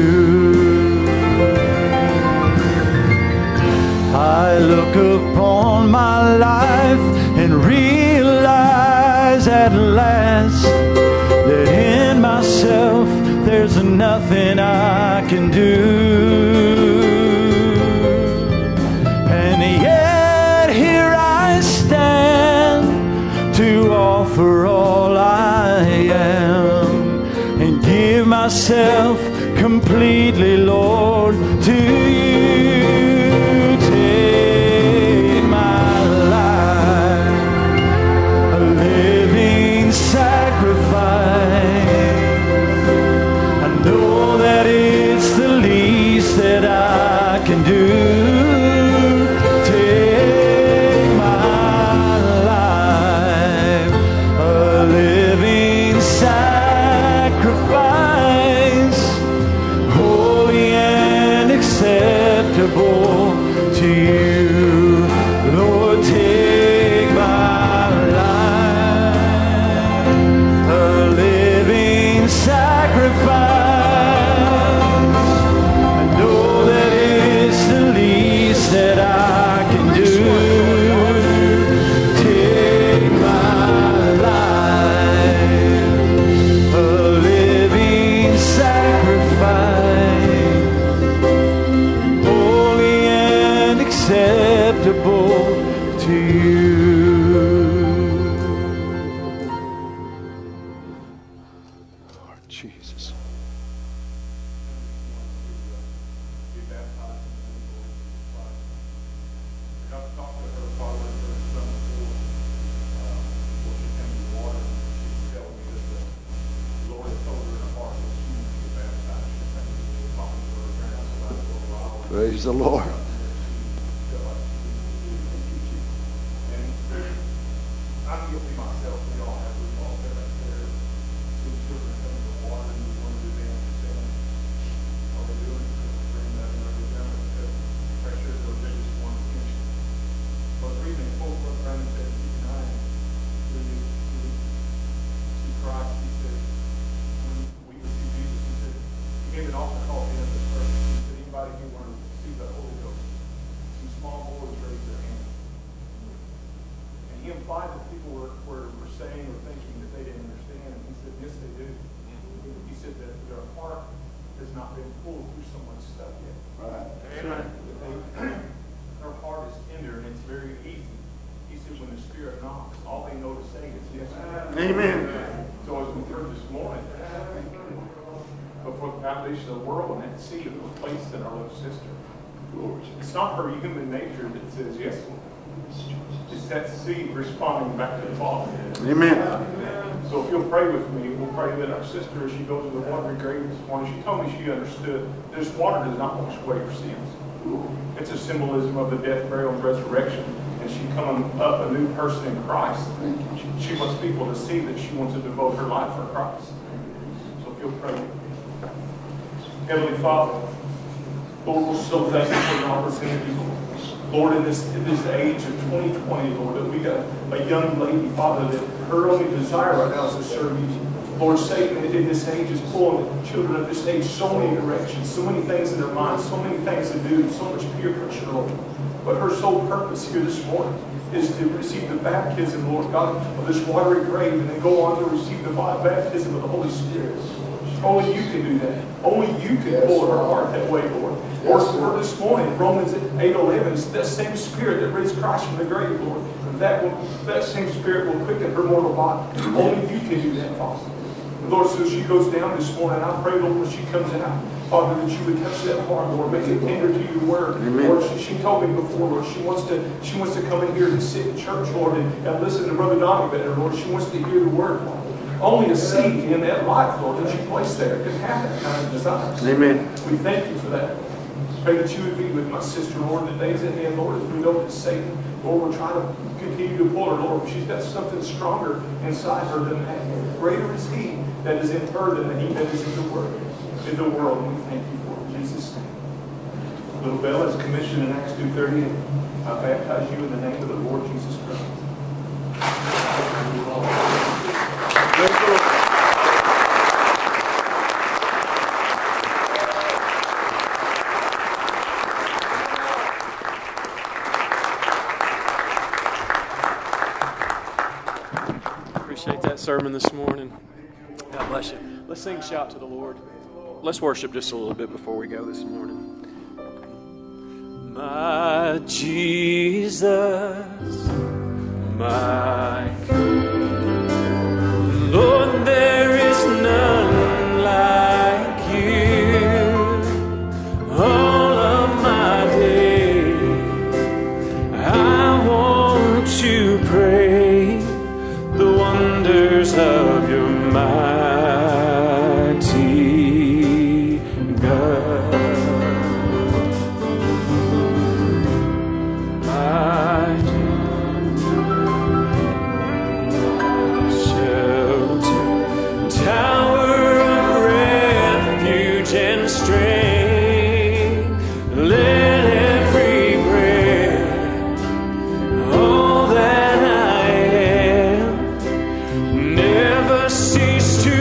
I look upon my life and realize at last that in myself there's nothing I can do. And yet here I stand to offer all I am and give myself completely, Lord, to you. Take my life, a living sacrifice. I know that it's the least that I can do. Take my life, a living sacrifice, holy and acceptable to you. Lord, take my life, a living sacrifice. I know that it's the least that I can do. Take my life, a living sacrifice, holy and acceptable to you. Lord Jesus. Be baptized in the name of the Lord Jesus Christ. I got to talk to her father and her son before, uh, before she came to the water. She was telling me that the Lord had told her in her heart that she wanted to get baptized. She was talking to her parents about it for a while. Praise the Lord. I'm guilty myself. We all have we all parents there. See children come to the water and we want to do them for sin. All they do is bring that and every time because pressure or they just want attention. But reading quote from Brandon said, keep an eye when you see, see Christ, he said, when we receive Jesus, he said, he gave an altar call at the end of the service. He said, anybody who want to receive the Holy Ghost, some small boys raised their hand. And he implied that people were, were, were saying or thinking that they didn't understand. And he said, yes, they do. He said that their heart has not been pulled through so much stuff yet. Right. Amen. That they, their heart is tender and it's very easy. He said when the Spirit knocks, all they know to say is yes. Amen. So as we heard this morning, before the foundation of the world, and that seed was placed in our little sister. It's not her human nature that says yes, Lord. It's that seed responding back to the Father. Amen. So if you'll pray with me, we'll pray that our sister, as she goes to the watery grave this morning, she told me she understood this water does not wash away her sins. It's a symbolism of the death, burial, and resurrection. And she coming up a new person in Christ. She, she wants people to see that she wants to devote her life for Christ. So if you'll pray with me. Heavenly Father, Lord, we're so thankful for the opportunity, Lord, in this in this age of twenty twenty, Lord, that we got a young lady, Father, that her only desire right now is to serve you. Lord, Satan in this age is pulling children of this age so many directions, so many things in their minds, so many things to do, so much peer pressure, Lord. But her sole purpose here this morning is to receive the baptism, Lord God, of this watery grave, and then go on to receive the baptism of the Holy Spirit. Only you can do that. Only you can yes, pull her heart that way, Lord. Yes, Lord, this morning, Romans eight eleven, it's that same Spirit that raised Christ from the grave, Lord. That will, that same Spirit will quicken her mortal body. Only you can do that, Father. Lord, so she goes down this morning, I pray, Lord, when she comes out, Father, that you would touch that heart, Lord, make it tender to your word. Amen. Lord, she, she told me before, Lord, she wants to she wants to come in here and sit in church, Lord, and, and listen to Brother Donnie better, Lord. She wants to hear the word, Lord. Only a seed in that life, Lord, that you placed there can have that kind of desire. Amen. We thank you for that. Pray that you would be with my sister, Lord, in the days ahead, Lord, as we know that Satan, Lord, we're trying to continue to pull her, Lord, but she's got something stronger inside her than that. Greater is he that is in her than he that is in the world. In the world, and we thank you for it in Jesus' name. Little Bella is commissioned in Acts two thirty, and I baptize you in the name of the Lord Jesus Christ. Appreciate that sermon this morning. God bless you. Let's sing Shout to the Lord. Let's worship just a little bit before we go this morning. My Jesus, my King, Lord, there is none like you. All of my days, I want to pray the wonders of your mighty God. My shelter, tower of refuge and strength, let every breath, all that I am, never cease to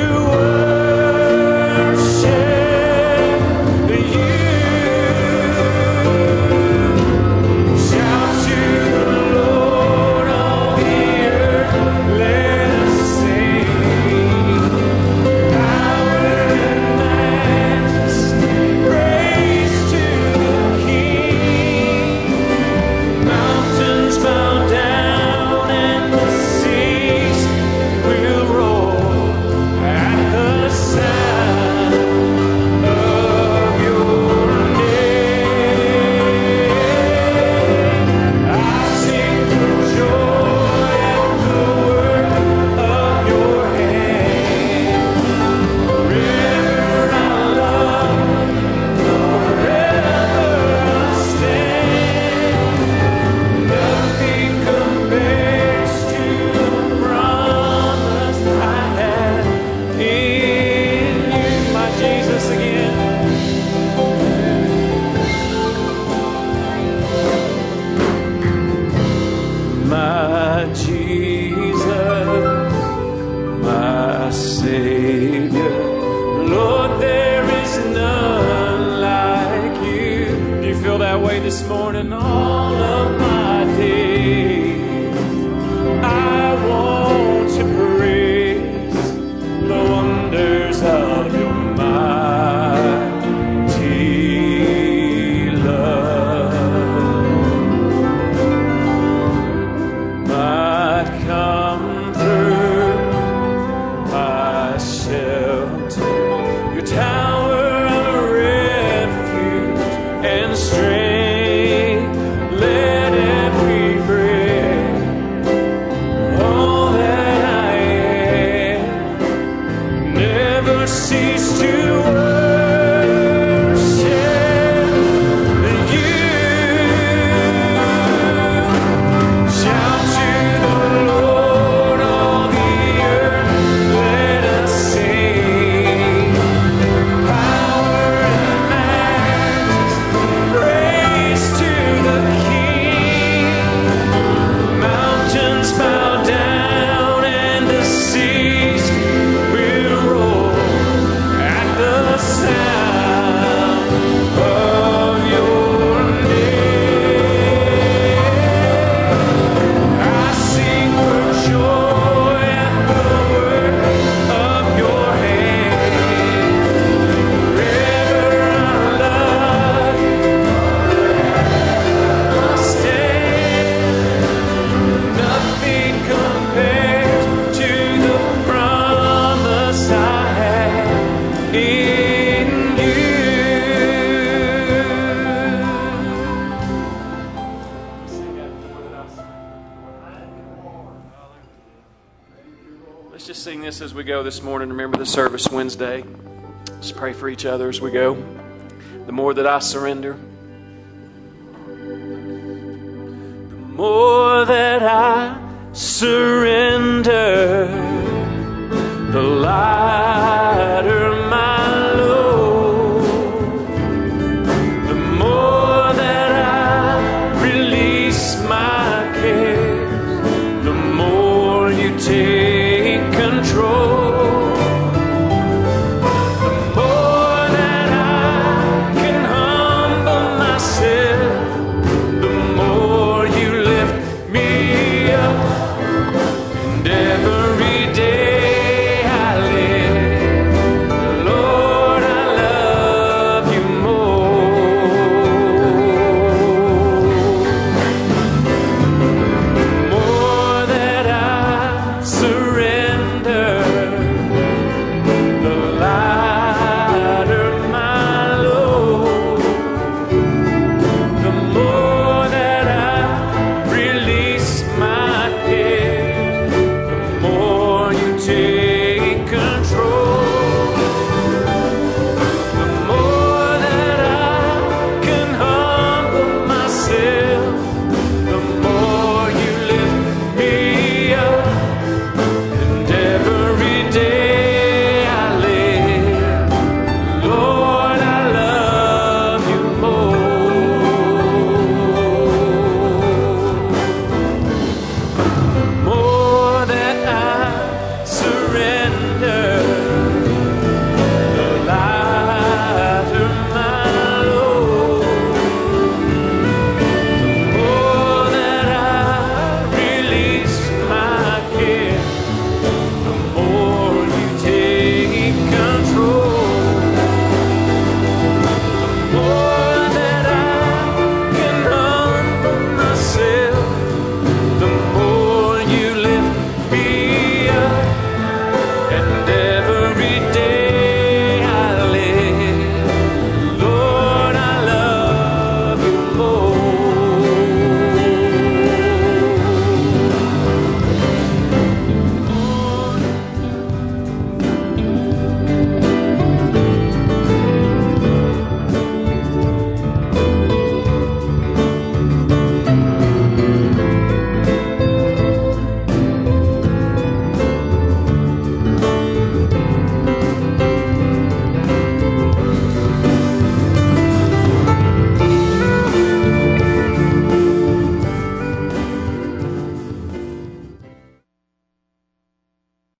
this morning. All of my days I want to praise the wonders of your mighty love. My comfort, my shelter, your tower of refuge and strength. Let every breath sing this as we go this morning. Remember the service Wednesday. Just pray for each other as we go. The more that I surrender, the more that I surrender.